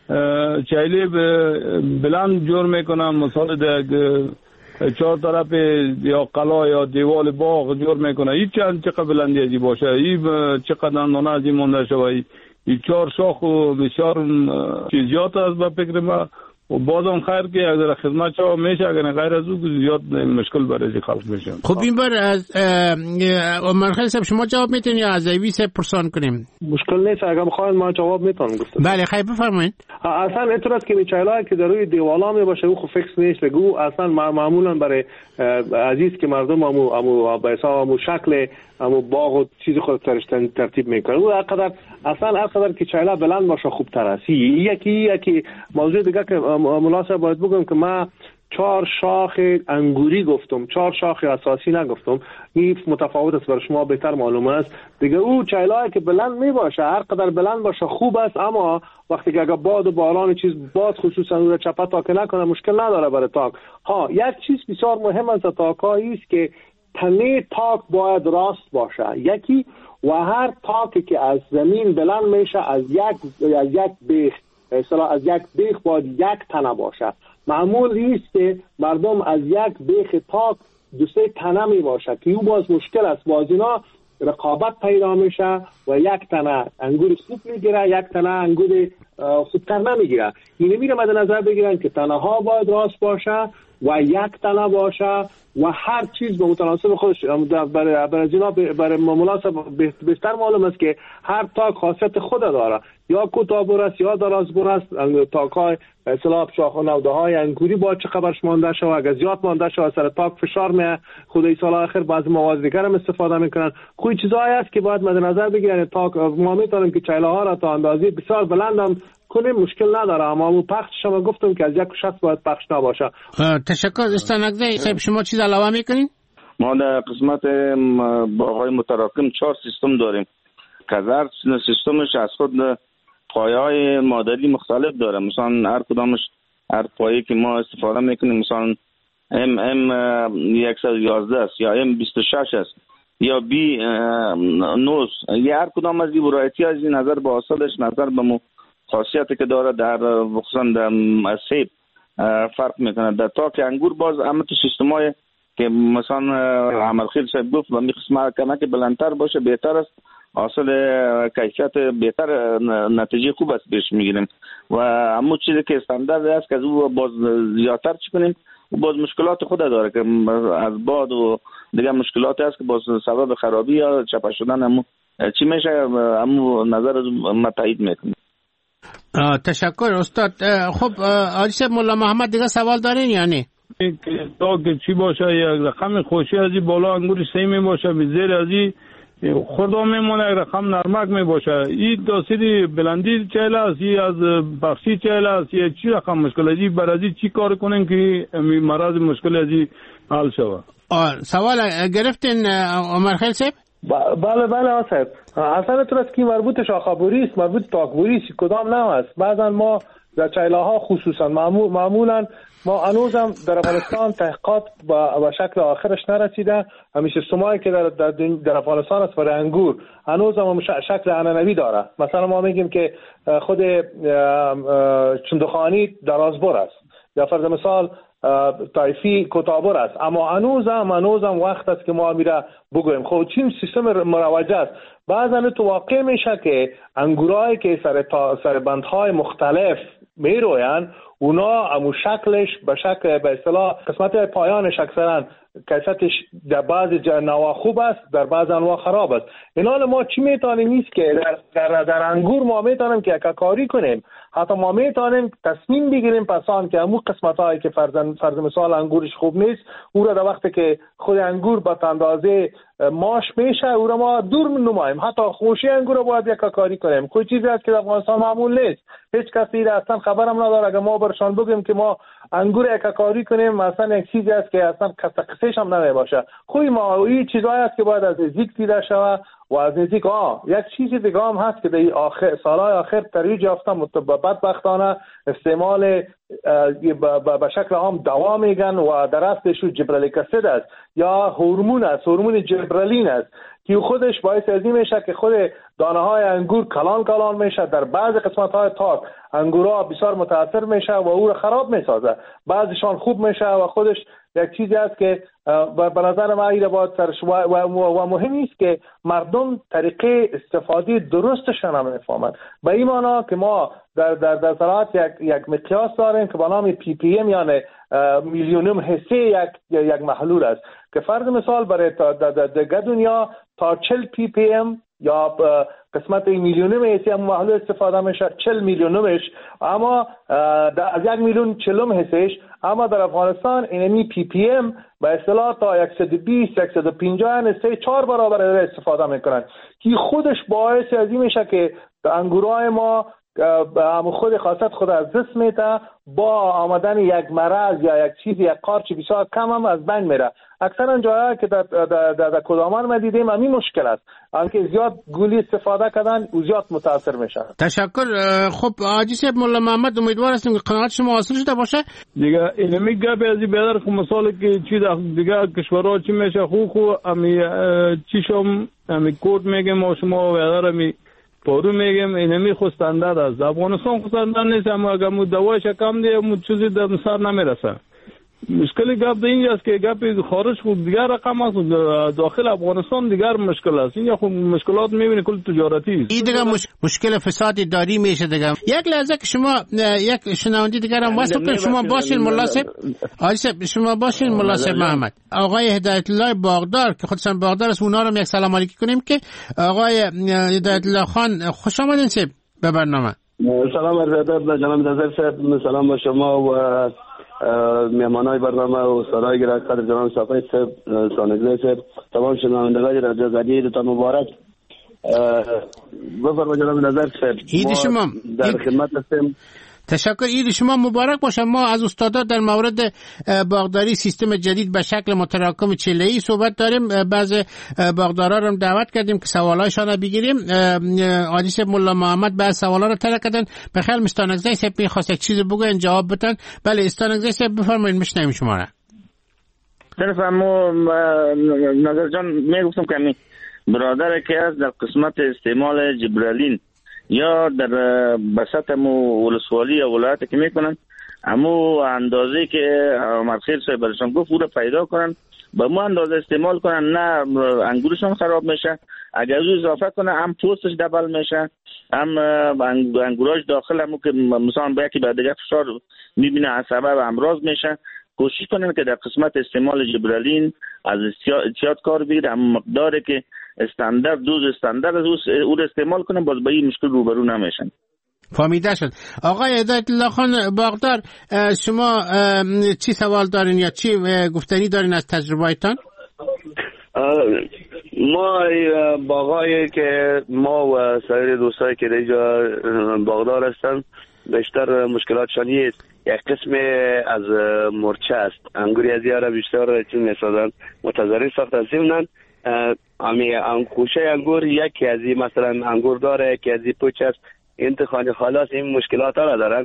چیله بلند جور میکنم مثال در چهار طرف یا قلا یا دیوال باغ جور میکنه. این چند چقدر بلندی ازی باشه، این چقدر دندانه ازی مونده شوه، این چهار شاخ و بسیار چیزیات است به فکر ما. و بازم خیر که اگر خدمت شما میشه، اگر غیر از او زیاد مشکل برای خلق میشه. خب این بار از عمر خیلی صاحب شما جواب میتونید یا از ایوی صاحب پرسان کنیم؟ مشکل نیست، اگر بخواید ما جواب میتونم گفتم. بله خیلی بفرمایید. اصلا اعتراض که میچایلا که در روی دیوالا می باشه او خو فکس نیست. بگو اصلا معمولا برای عزیز که مردم امو امو به حساب امو شکل امو باغ و چیز خود سرش ترتیب میکنه. او هرقدر اصلا هرقدر که چایلا بلند باشه خوب تر است. یکی یکی موضوع دیگه که مناسب باید بگم که ما چهار شاخ انگوری گفتم، چهار شاخ اساسی نگفتم. این متفاوت است، برای شما بهتر معلوم است دیگه. او چایلایی که بلند می باشه هر قدر بلند باشه خوب است، اما وقتی که اگر باد و باران چیز باد خصوصا رو چپا تاک نکنه مشکل نداره برای تاک. ها یک چیز بسیار مهم از تاکایی است که تنه تاک باید راست باشه. یکی و هر تاکی که از زمین بلند میشه از یک از یک بیخ اصلا از یک بیخ باید یک تنه باشه. معمول است که مردم از یک بیخ تاک دو سه تنه می باشه که او باز مشکل است. باز اینا رقابت پیدا میشه و یک تنه انگور خوب میگیره، یک تنه انگور خوبتر نمیگیره. اینه میره مد نظر بگیرن که تنه ها باید راست باشه و یک تنه باشه و هر چیز به متناسب خودش. برای برای اینا برای مناسب بهتر معلوم است که هر تاک خاصیت خود داره، یا کوتابر است یا درازبر است. تاکای اصطلاح شاخ و نوده های انگوری با چه خبرش مانده شو، اگر زیاد مانده شو سر تاک فشار می خدای سال آخر بعضی مواد دیگر هم استفاده میکنن. کوئی چیزایی است که باید مد نظر بگیرن. تاک ما میتونیم که چیله ها را تا اندازه بسیار بلندم کنیم مشکل نداره، اما اون پخش شما گفتم که از یک شخص باید پخش نباشه. تشکر. استانگزی صاحب شما چیز علاوه میکنین؟ ما در قسمت باغ‌های متراکم چهار سیستم داریم که هر سیستمش از خود پایه‌های مادری مختلف داره. مثلا هر کدامش هر پایه‌ای که ما استفاده میکنیم مثلا ام ام صد و یازده است یا ام بیست و شش است یا بی نوز. یا هر کدام از این ورایتی از این نظر به اصلش نظر به مو خاصیتی که داره در خصوصا در سیب فرق میکنه. در تا که انگور باز اما تو سیستمای که مثلا عمرخیل صاحب گفت و می قسمه کمک بلندتر باشه بهتر است، حاصل کیفیت بهتر، نتیجه خوب است بهش میگیریم. و اما چیزی که استاندارد است که از او باز زیادتر چی کنیم و باز مشکلات خود داره که از باد و دیگه مشکلات است که باز سبب خرابی یا چپه شدن همو چی میشه، همو نظر از ما تایید میکنیم. تشکر استاد. خب آجیس مولا محمد دیگه سوال دارین یا نه؟ تا که چی باشه یک رقم خوشی از این بالا انگور سیمی باشه به زیر از این خورده میمونه یک رقم نرمک می باشه. این داستانی بلندی چهل است یا از بخشی چهل است یا چی رقم مشکل است؟ این برای چی کار کنیم که مرض مشکل از این حل شود؟ سوال گرفتین عمر خیل صاحب؟ بله بله آصف اصلا تو است که مربوط شاخابوری است، مربوط تاکبوری است، کدام نه است. بعضا ما در چایله ها خصوصا معمول معمولا ما هنوزم در افغانستان تحقیقات با شکل آخرش نرسیده. همیشه سیستمایی که در در, در افغانستان است برای انگور هنوزم شکل عنعنوی داره. مثلا ما میگیم که خود چندخانی درازبر است یا فرض مثال طایفی کتابر است، اما هنوزم هنوزم وقت است که ما میره بگویم خب چین سیستم مروجه است. بعضا تو واقع میشه که انگورایی که سر تا سر بندهای مختلف میروین اونا امو شکلش به شکل به اصطلاح قسمت پایانش اکثرا کیفیتش در بعض نوا خوب است، در بعض انواع خراب است. این حال ما چی میتونیم نیست که در, در, در انگور ما میتونیم که کاری کنیم، حتی ما میتونیم تصمیم بگیریم پسان که امو قسمت هایی که فرض فرض مثال انگورش خوب نیست او را در وقتی که خود انگور به اندازه ماش میشه او را ما دور نماییم. حتی خوشی انگور را باید یک کاری کنیم. کوئی چیزی است که در افغانستان معمول نیست، هیچ کسی را اصلا خبرم نداره. اگر ما برشان بگیم که ما انگور یک کاری کنیم مثلا یک چیزی است که اصلا قصه‌ش هم نمی باشه. خوی ما این چیزایی است که باید از نزدیک دیده شود و از نزدیک آه یک چیزی دیگه هم هست که در آخر سالهای آخر ترویج یافته بدبختانه استعمال به شکل عام دوا میگن و در اصلش جبرلیک اسید است یا هورمون است، هورمون جبرالین است که خودش باعث از این میشه که خود دانه های انگور کلان کلان میشه. در بعض قسمت های تاک انگورها بسیار متاثر میشه و او را خراب میسازه، بعضیشان خوب میشه و خودش یک چیزی است که به نظر من ایره باید سرش و, و, و مهم است که مردم طریقه استفاده درستشان هم نفهمند. به این معنا که ما در در در زراعت یک یک مقیاس داریم که به نام پی پی ام یعنی میلیونم حصه یک یک محلول است که فرض مثال برای در دنیا تا چهل پی پی ام یا قسمت میلیونم حصه محلول استفاده میشه، چهل میلیونمش، اما از یک میلیون چهلم حصهش. اما در افغانستان اینمی پی پی ام به اصطلاح تا صد و بیست صد و پنجاه یعنی سه چهار برابر استفاده میکنن که خودش باعث از این میشه که انگورای ما هم خود خاصت خود از دست میده، با آمدن یک مرض یا یک چیز یک قارچ بسیار کم هم از بین میره. اکثرا جاهایی که در در در, در کدامان ما دیدیم همین مشکل است، آنکه زیاد گولی استفاده کردن و زیاد متاثر میشن. تشکر. خب حاجی صاحب مولا محمد امیدوار هستیم که قناعت شما حاصل شده باشه. دیگه اینمی گپ ازی بیادر که مثال که چی دیگه کشورها چی میشه خو خو امی چی شم امی کورد میگم ما شما بیادر امی پارو میگم اینمی خود استاندارد است. افغانستان خود استاندارد نیست، اما اگر مو دوایش کم دی مو چیزی در سر نمیرسه. مشکلی گپ در اینجاست که گپ خارج خود دیگر رقم است، داخل افغانستان دیگر مشکل است. این خود مشکلات میبینی کل تجارتی است. این دیگه مش... مشکل فساد داری میشه دیگه. یک لحظه که شما یک شنونده دیگر هم واسه کنید، شما باشین مناسب آجی شما باشین مناسب محمد. آقای هدایت الله باغدار که خودشان باغدار است، اونا رو یک سلام علیکی کنیم که آقای هدایت الله خان خوش آمدین سب به برنامه. سلام عرض ادب جناب نظر صاحب، سلام به شما و میهمانای برنامه و سرای گراقدر جناب صافی صاحب، سانگزی صاحب، تمام شنوندگان رادیو زدی عیدتان مبارک. بفرمایید جناب نظر صاحب، عید شما در خدمت هستیم. تشکر. عید شما مبارک باشه. ما از استادا در مورد باغداری سیستم جدید به شکل متراکم چله‌ای صحبت داریم. بعض باغدارا رو دعوت کردیم که سوالایشان رو بگیریم. حاجی مولا محمد بعض سوالا رو طرح کردن. بخیر مستانگزی صاحب می‌خواست یک چیزی بگن جواب بدن. بله استانگزی صاحب بفرمایید میشنویم شما را. طرف امو نظر جان میگفتم که برادر که از در قسمت استعمال جبرالین یا در بسط مو ولسوالی یا ولایت که میکنن امو اندازه که مرخیر صاحب برشان گفت او را پیدا کنن با مو اندازه استعمال کنن، نه انگورشان خراب میشه. اگر از اضافه کنه هم پوستش دبل میشه، هم انگوراش داخل همو که مثلا با یکی بعد دیگه فشار میبینه از سبب امراض میشه. کوشش کنن که در قسمت استعمال جبرالین از احتیاط کار بگیره، هم مقداری که استاندارد دوز استاندارد او رو استعمال کنن، باز با این مشکل روبرو نمیشن. فهمیده شد. آقای هدایت الله خان باغدار، شما چی سوال دارین یا چی گفتنی دارین از تجربه‌تان؟ ما باغایی که ما و سایر دوستایی که اینجا باغدار هستن بیشتر مشکلاتشان یک قسم از مرچه است. انگوری از یاره بیشتر چون میسازن متضرر ساخت از زمینن امی خوشه انگور یکی از این مثلا انگور داره، یکی از این پوچ است. انتخانی خلاص این مشکلات ها را دارن.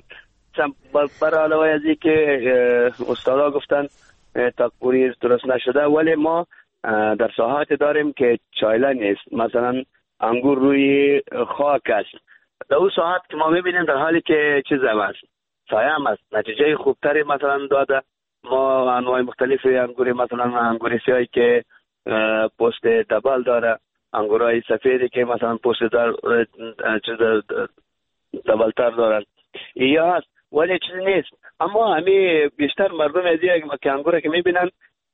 برای علاوه از این که استادا گفتن تقوری درست نشده، ولی ما در ساحات داریم که چایله نیست، مثلا انگور روی خاک است. در اون ساحات که ما میبینیم در حالی که چیز هم است، سایه هم است، نتیجه خوبتری مثلا داده. ما انواع مختلفی انگوری، مثلا انگوری سیاهی که پوست دبل داره، انگورای سفیدی که مثلا پوست در چیز دبلتر دارن، یا هست ولی چیز نیست. اما همی بیشتر مردم از که انگوره که میبینن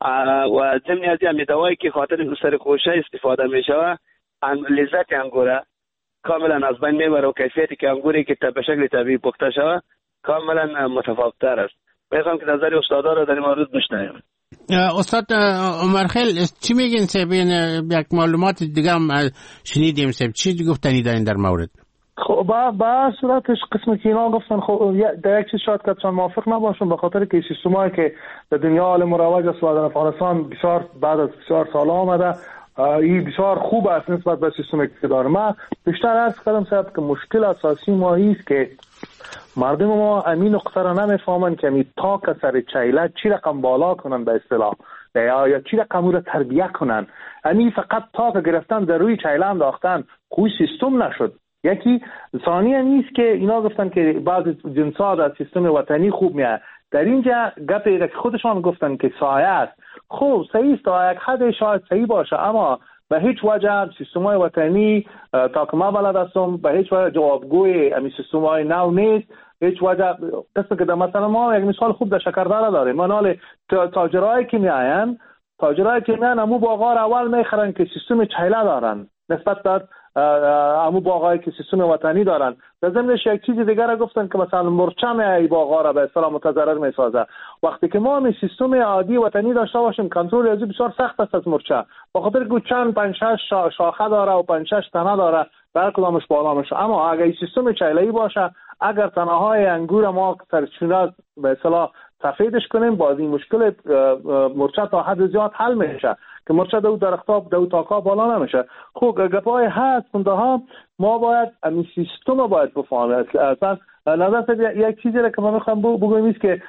و ضمن از همی دوایی که خاطر سر خوشه استفاده میشه، لذت انگوره کاملا از بین میبره و کیفیتی که انگوری که به شکل طبیعی پخته شده کاملا متفاوت تر است. میخوام که نظر استادا رو در این مورد بشنویم. استاد عمرخیل چی میگین؟ سه بین یک معلومات دیگه هم شنیدیم، سه چی گفتنی دارین در مورد؟ خب با با صورتش قسمی که اینا گفتن، خب در یک چیز شاید که چون موافق نباشم، به خاطر که سیستمایی که در دنیا عالم مروج است و در افغانستان بسیار بعد از بسیار سال آمده، این بسیار خوب است نسبت به سیستمی که داره. ما بیشتر عرض کردم صاحب که مشکل اساسی ما است که مردم ما امین نقطه را نمیفهمن که می تاک سر چیله چی رقم بالا کنن به اصطلاح، یا یا چی رقم رو تربیت کنن. امین فقط تاک گرفتن در روی چیله انداختن، خوی سیستم نشد. یکی ثانیه نیست که اینا گفتن که بعض جنس‌ها در سیستم وطنی خوب میاد. در اینجا گپی که خودشان گفتن که سایه است، خب صحیح است، تا یک حد شاید صحیح باشه، اما به هیچ وجه سیستم‌های وطنی تا که ما بلد هستم به هیچ وجه جوابگوی امی سیستم‌های نو نیست. هیچ وجه قسم که مثلا ما یک مثال خوب در شکردره داریم، منال تاجرایی که میاین تاجرایی که میان امو باغار اول میخرن که سیستم چیله دارن نسبت در امو باغایی که سیستم وطنی دارن. در ضمنش یک چیز دیگر را گفتن که مثلا مرچه می باغا را به اصطلاح متضرر میسازه. وقتی که ما می سیستم عادی وطنی داشته باشیم، کنترل از بسیار سخت است از مرچه، به خاطر که چند پنج شش شاخه داره و پنج شش تنه داره، هر کدامش بالا میشه. اما اگه سیستم چیله‌ای باشه، اگر تنه‌های انگور ما سرچینه به اصطلاح سفیدش کنیم، باز این مشکل مرچه تا حد زیاد حل میشه که مرچه دو درخت‌ها دو تاکا بالا نمیشه. خب گپای هست اونها ما باید این سیستم باید بفهمیم. اصلا نظر یک چیزی را که من میخوام بگم است که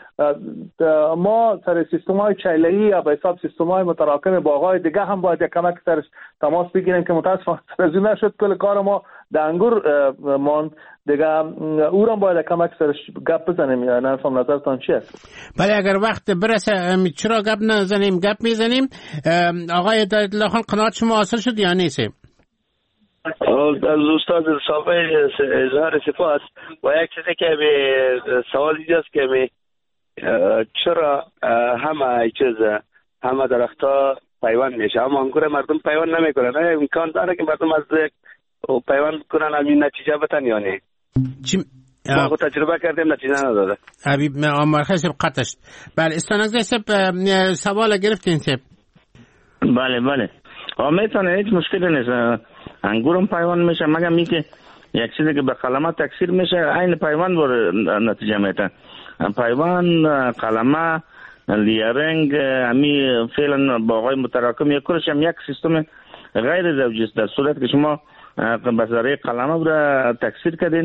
ما سر سیستم‌های چیله‌ای یا به حساب سیستم‌های متراکم باغ‌های دیگه هم باید یک کمک سرش تماس بگیریم که متأسفانه از این نشد کل کار ما در انگور مان دیگه، او را باید کمک سرش گپ بزنیم. یا نفهم نظرتان چیه؟ بله اگر وقت برسه چرا گپ نزنیم؟ گپ میزنیم. آقای هدایت الله خان قناعت شما حاصل شد یا نیست؟ از استاد صاحب اظهار سپاس. و یک چیزی که سوال اینجاست که چرا همه چیز همه درختها پیوند میشه اما انگور مردم پیوند نمیکنن؟ امکان داره که مردم از پیوند کنن همین نتیجه بتن یا نه؟ ما خود تجربه کردیم نتیجه نداده. حبیب عمر خیلی قطعش. بله استانگزه سب سوال گرفتین سب؟ بله بله میتونه، هیچ مشکلی نیست. انگورم پیوند میشه مگر می که یک چیزی که به قلمه تکثیر میشه عین پیوند بر نتیجه میده. پیوند قلمه لیرنگ امی فعلا باغای متراکم یک کلش هم یک سیستم غیر زوجی است. در صورت که شما به ذریعه قلمه را تکثیر کردین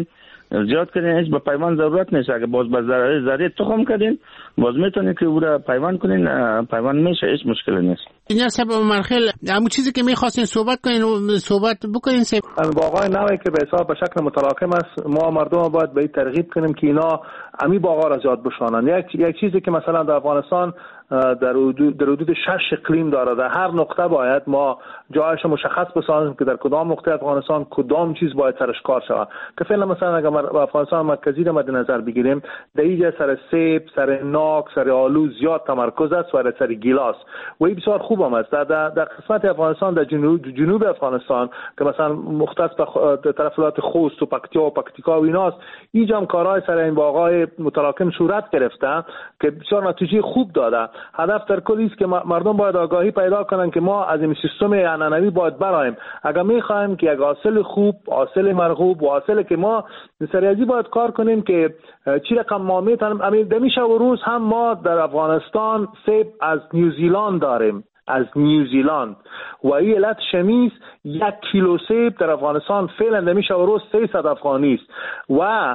زیاد کردین هیچ به پیوند ضرورت نیست. اگه باز به ذره ذره تخم کردین باز میتونین که او را پیوند کنین، پیوند میشه، هیچ مشکلی نیست. این سب مرخل همون چیزی که میخواستین صحبت کنین و صحبت بکنین سب باغای نوی که به حساب به شکل متراکم است، ما مردم باید به ترغیب کنیم که اینا امی باغا را زیاد بشانن. یک یک چیزی که مثلا در افغانستان در حدود در حدود شش اقلیم داره، در هر نقطه باید ما جایش مشخص بسازیم که در کدام نقطه افغانستان کدام چیز باید سرش کار شود. که فعلا مثلا اگر ما افغانستان مرکزی را مد نظر بگیریم، در اینجا سر سیب، سر ناک، سر آلو زیاد تمرکز است و سر گیلاس و این بسیار خوب هم است. در, در قسمت افغانستان در جنوب جنوب افغانستان که مثلا مختص به طرف ولایت خوست و پکتیا و پکتیکا و ایناست، اینجا هم کارهای سر این باغای متراکم صورت گرفته که بسیار نتیجه خوب داده. هدف در کل است که مردم باید آگاهی پیدا کنن که ما از این سیستم عنعنوی باید برایم. اگر می‌خوایم که یک حاصل خوب، حاصل مرغوب و حاصل که ما سریعی باید کار کنیم که چی رقم ما میتونیم. همین دمیشه و روز هم ما در افغانستان سیب از نیوزیلند داریم، از نیوزیلند و این علت شمیز یک کیلو سیب در افغانستان فعلا دمیشه و روز سیصد افغانی است و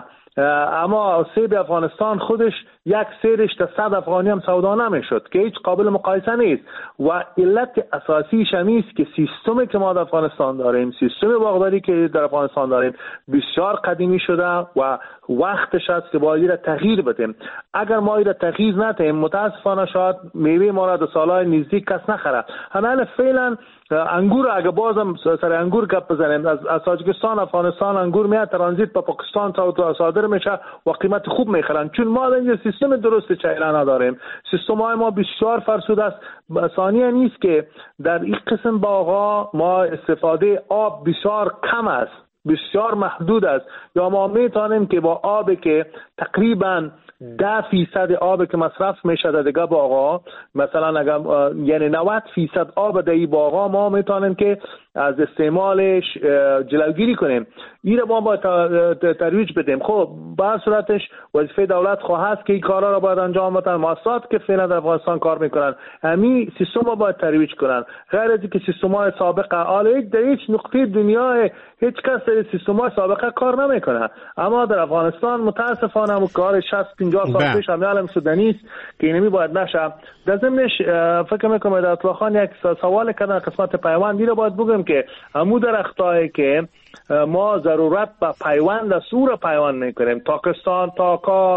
اما سیب افغانستان خودش یک سیرش تا صد افغانی هم سودا نمیشد که هیچ قابل مقایسه نیست. و علت اساسی شمیز که سیستمی که ما در افغانستان داریم، سیستم باغداری که در افغانستان داریم بسیار قدیمی شده و وقتش است که باید را تغییر بدیم. اگر ما را تغییر ندیم متاسفانه شاید میوه ما را در سالهای نزدیک کس نخره. حالا فعلا انگور اگه بازم سر انگور گپ بزنیم، از, از تاجیکستان افغانستان انگور میاد ترانزیت به پاکستان تا صادر میشه و قیمت خوب میخرن، چون ما اینجا سیستم درست چهره نداریم. سیستم های ما بسیار فرسوده است. ثانیاً نیست که در این قسم باغا ما استفاده آب بسیار کم است، بسیار محدود است. یا ما میتونیم که با آبی که تقریباً ده فیصد آب که مصرف میشه در دیگه باغا، مثلا اگر یعنی نود فیصد آب در این باغا ما میتونیم که از استعمالش جلوگیری کنیم. این رو ما باید ترویج بدیم. خب به صورتش وظیفه دولت خواهد که این کارا رو باید انجام بدن. مؤسسات که فعلا در افغانستان کار میکنن همین سیستم رو باید ترویج کنن، غیر از اینکه سیستم‌های سابقه حالا در هیچ نقطه دنیا هیچ کس در سیستم‌های سابقه کار نمیکنه، اما در افغانستان متاسفانه هم کار شصت پنجاه سال پیش هم علم سودانی است که اینمی باید نشه. در ضمنش فکر میکنم در اطلاع خان یک سوال کردن قسمت پیوندی رو باید بگم که همون درختایی که ما ضرورت به پیوند از سور پیوند میکنیم، تاکستان، تاکا،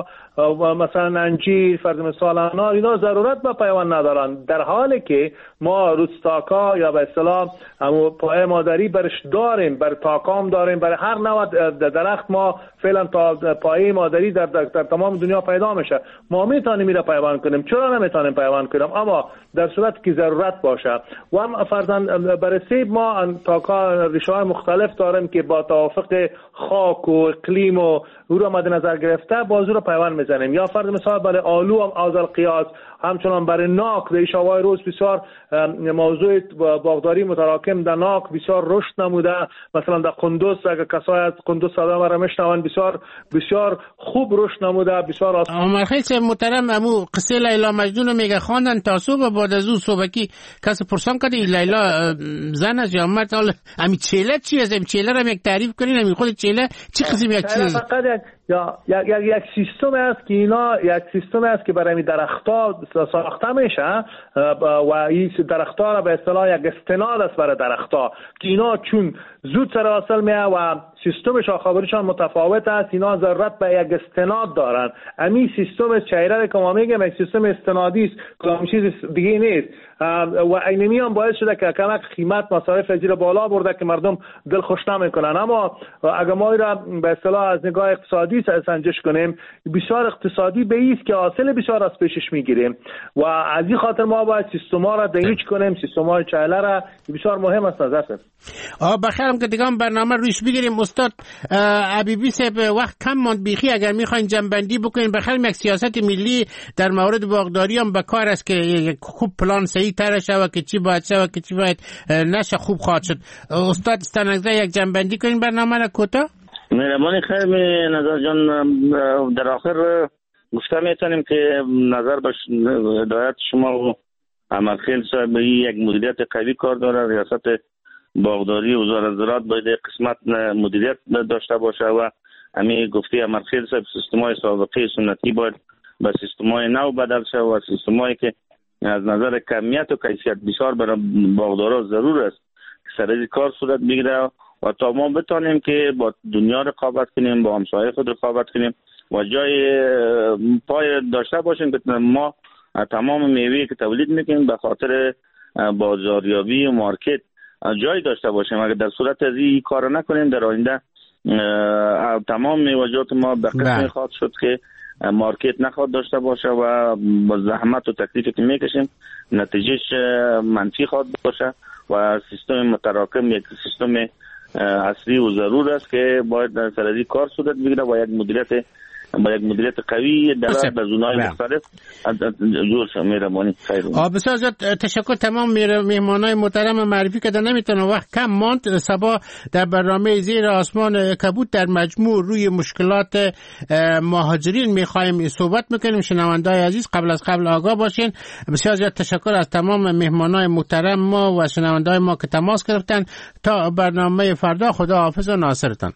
مثلا انجیر، فرض مثال انار، اینا ضرورت به پیوند ندارن، در حالی که ما روستاکا یا به اصطلاح همون پایه مادری برش داریم، بر تاکام داریم، برای هر نوع درخت ما فعلا تا پایه مادری در, در, در تمام دنیا پیدا میشه. ما میتونیم میره پیوند کنیم، چرا نمیتونیم پیوند کنیم؟ اما در صورت که ضرورت باشه. و هم فرضاً برای سیب ما تاکا ریشه‌های مختلف داریم که با توافق خاک و اقلیم و او را مد نظر گرفته بازو را پیوند میزنیم. یا فرض مثال برای آلو هم آزال قیاس، همچنان برای ناک در شوای روز بسیار موضوع باغداری متراکم در ناک بسیار رشد نموده. مثلا در قندوز اگر کسای از قندوز صدا مرا میشنون بسیار بسیار خوب رشد نموده، بسیار آسان. عمر خیلی محترم امو قصه لیلا مجنون میگه خواندن تا صبح بعد از اون صبحی کس پرسان کرد لیلا زن از یا مرد، امی چیله چی از امی چیله را یک تعریف کنین؟ امی خود چیله چی قسم یک چیز؟ فقط یک یا یک یک سیستم است که اینا یک سیستم است که برای درخت‌ها ساخته میشه و این درخت‌ها را به اصطلاح یک استناد است برای درخت‌ها که اینا چون زود سر حاصل میه و سیستم شاخه‌آوریشان متفاوت است، اینا ضرورت به یک استناد دارن. همین سیستم چهره که ما میگیم یک سیستم استنادی است، کدام چیز دیگه نیست. و اینمی هم باعث شده که کمک قیمت مصارف زیر بالا برده که مردم دل خوش نمیکنن. اما اگر ما را به اصطلاح از نگاه اقتصادی سنجش کنیم، بسیار اقتصادی به ایست که حاصل بسیار از پیشش میگیریم و از این خاطر ما باید سیستما را دیویج کنیم، سیستم‌های چهله را بسیار مهم است. نظر است آ بخیرم که دیگه برنامه روش بگیریم. استاد حبیبی صاحب وقت کم ماند بیخی، اگر میخواین جنبندی بکنین بخیرم یک سیاست ملی در مورد باغداری هم به کار است که خوب پلان صحیح طرح شود که چی باید شود که چی باید نشه، خوب خواهد شد. استاد استانگزه یک جنبندی کنین برنامه را کوتاه. مهربانی خیر می نظر جان، در آخر گفته میتونیم که نظر به هدایت شما و عمرخیل صاحب یک مدیریت قوی کار داره. ریاست باغداری وزارت زراعت باید قسمت مدیریت داشته باشه و همین گفته امرخیل صاحب سیستم‌های سابقه سنتی باید به سیستم‌های نو بدل شود و سیستم‌هایی که از نظر کمیت و کیفیت بسیار برای باغدارا ضرور است که سر کار صورت بگیره و تا ما بتانیم که با دنیا رقابت کنیم، با همسایه خود رقابت کنیم و جای پای داشته باشیم که ما تمام میوه‌ای که تولید میکنیم به خاطر بازاریابی و مارکت جای داشته باشیم. اگر در صورت از این کار نکنیم در آینده تمام میوه‌جات ما به قسمی خواهد شد که مارکت نخواد داشته باشه و با زحمت و تکلیفی که میکشیم نتیجهش منفی خواهد باشه و سیستم متراکم یک سیستم اصلی و ضرور است که باید در سرازی کار صورت بگیره و یک مدیریت با یک مدیریت قوی در بزونهای مختلف جور شد. مهربانی خیر. بسیار زیاد تشکر. تمام مهمانای محترم معرفی کردن، نمیتونه وقت کم ماند. صبا در برنامه زیر آسمان کبود در مجموع روی مشکلات مهاجرین میخوایم صحبت میکنیم. شنوندای عزیز قبل از قبل آگاه باشین. بسیار زیاد تشکر از تمام مهمانای محترم ما و شنوندای ما که تماس گرفتن. تا برنامه فردا، خدا حافظ و ناصرتان.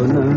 کنم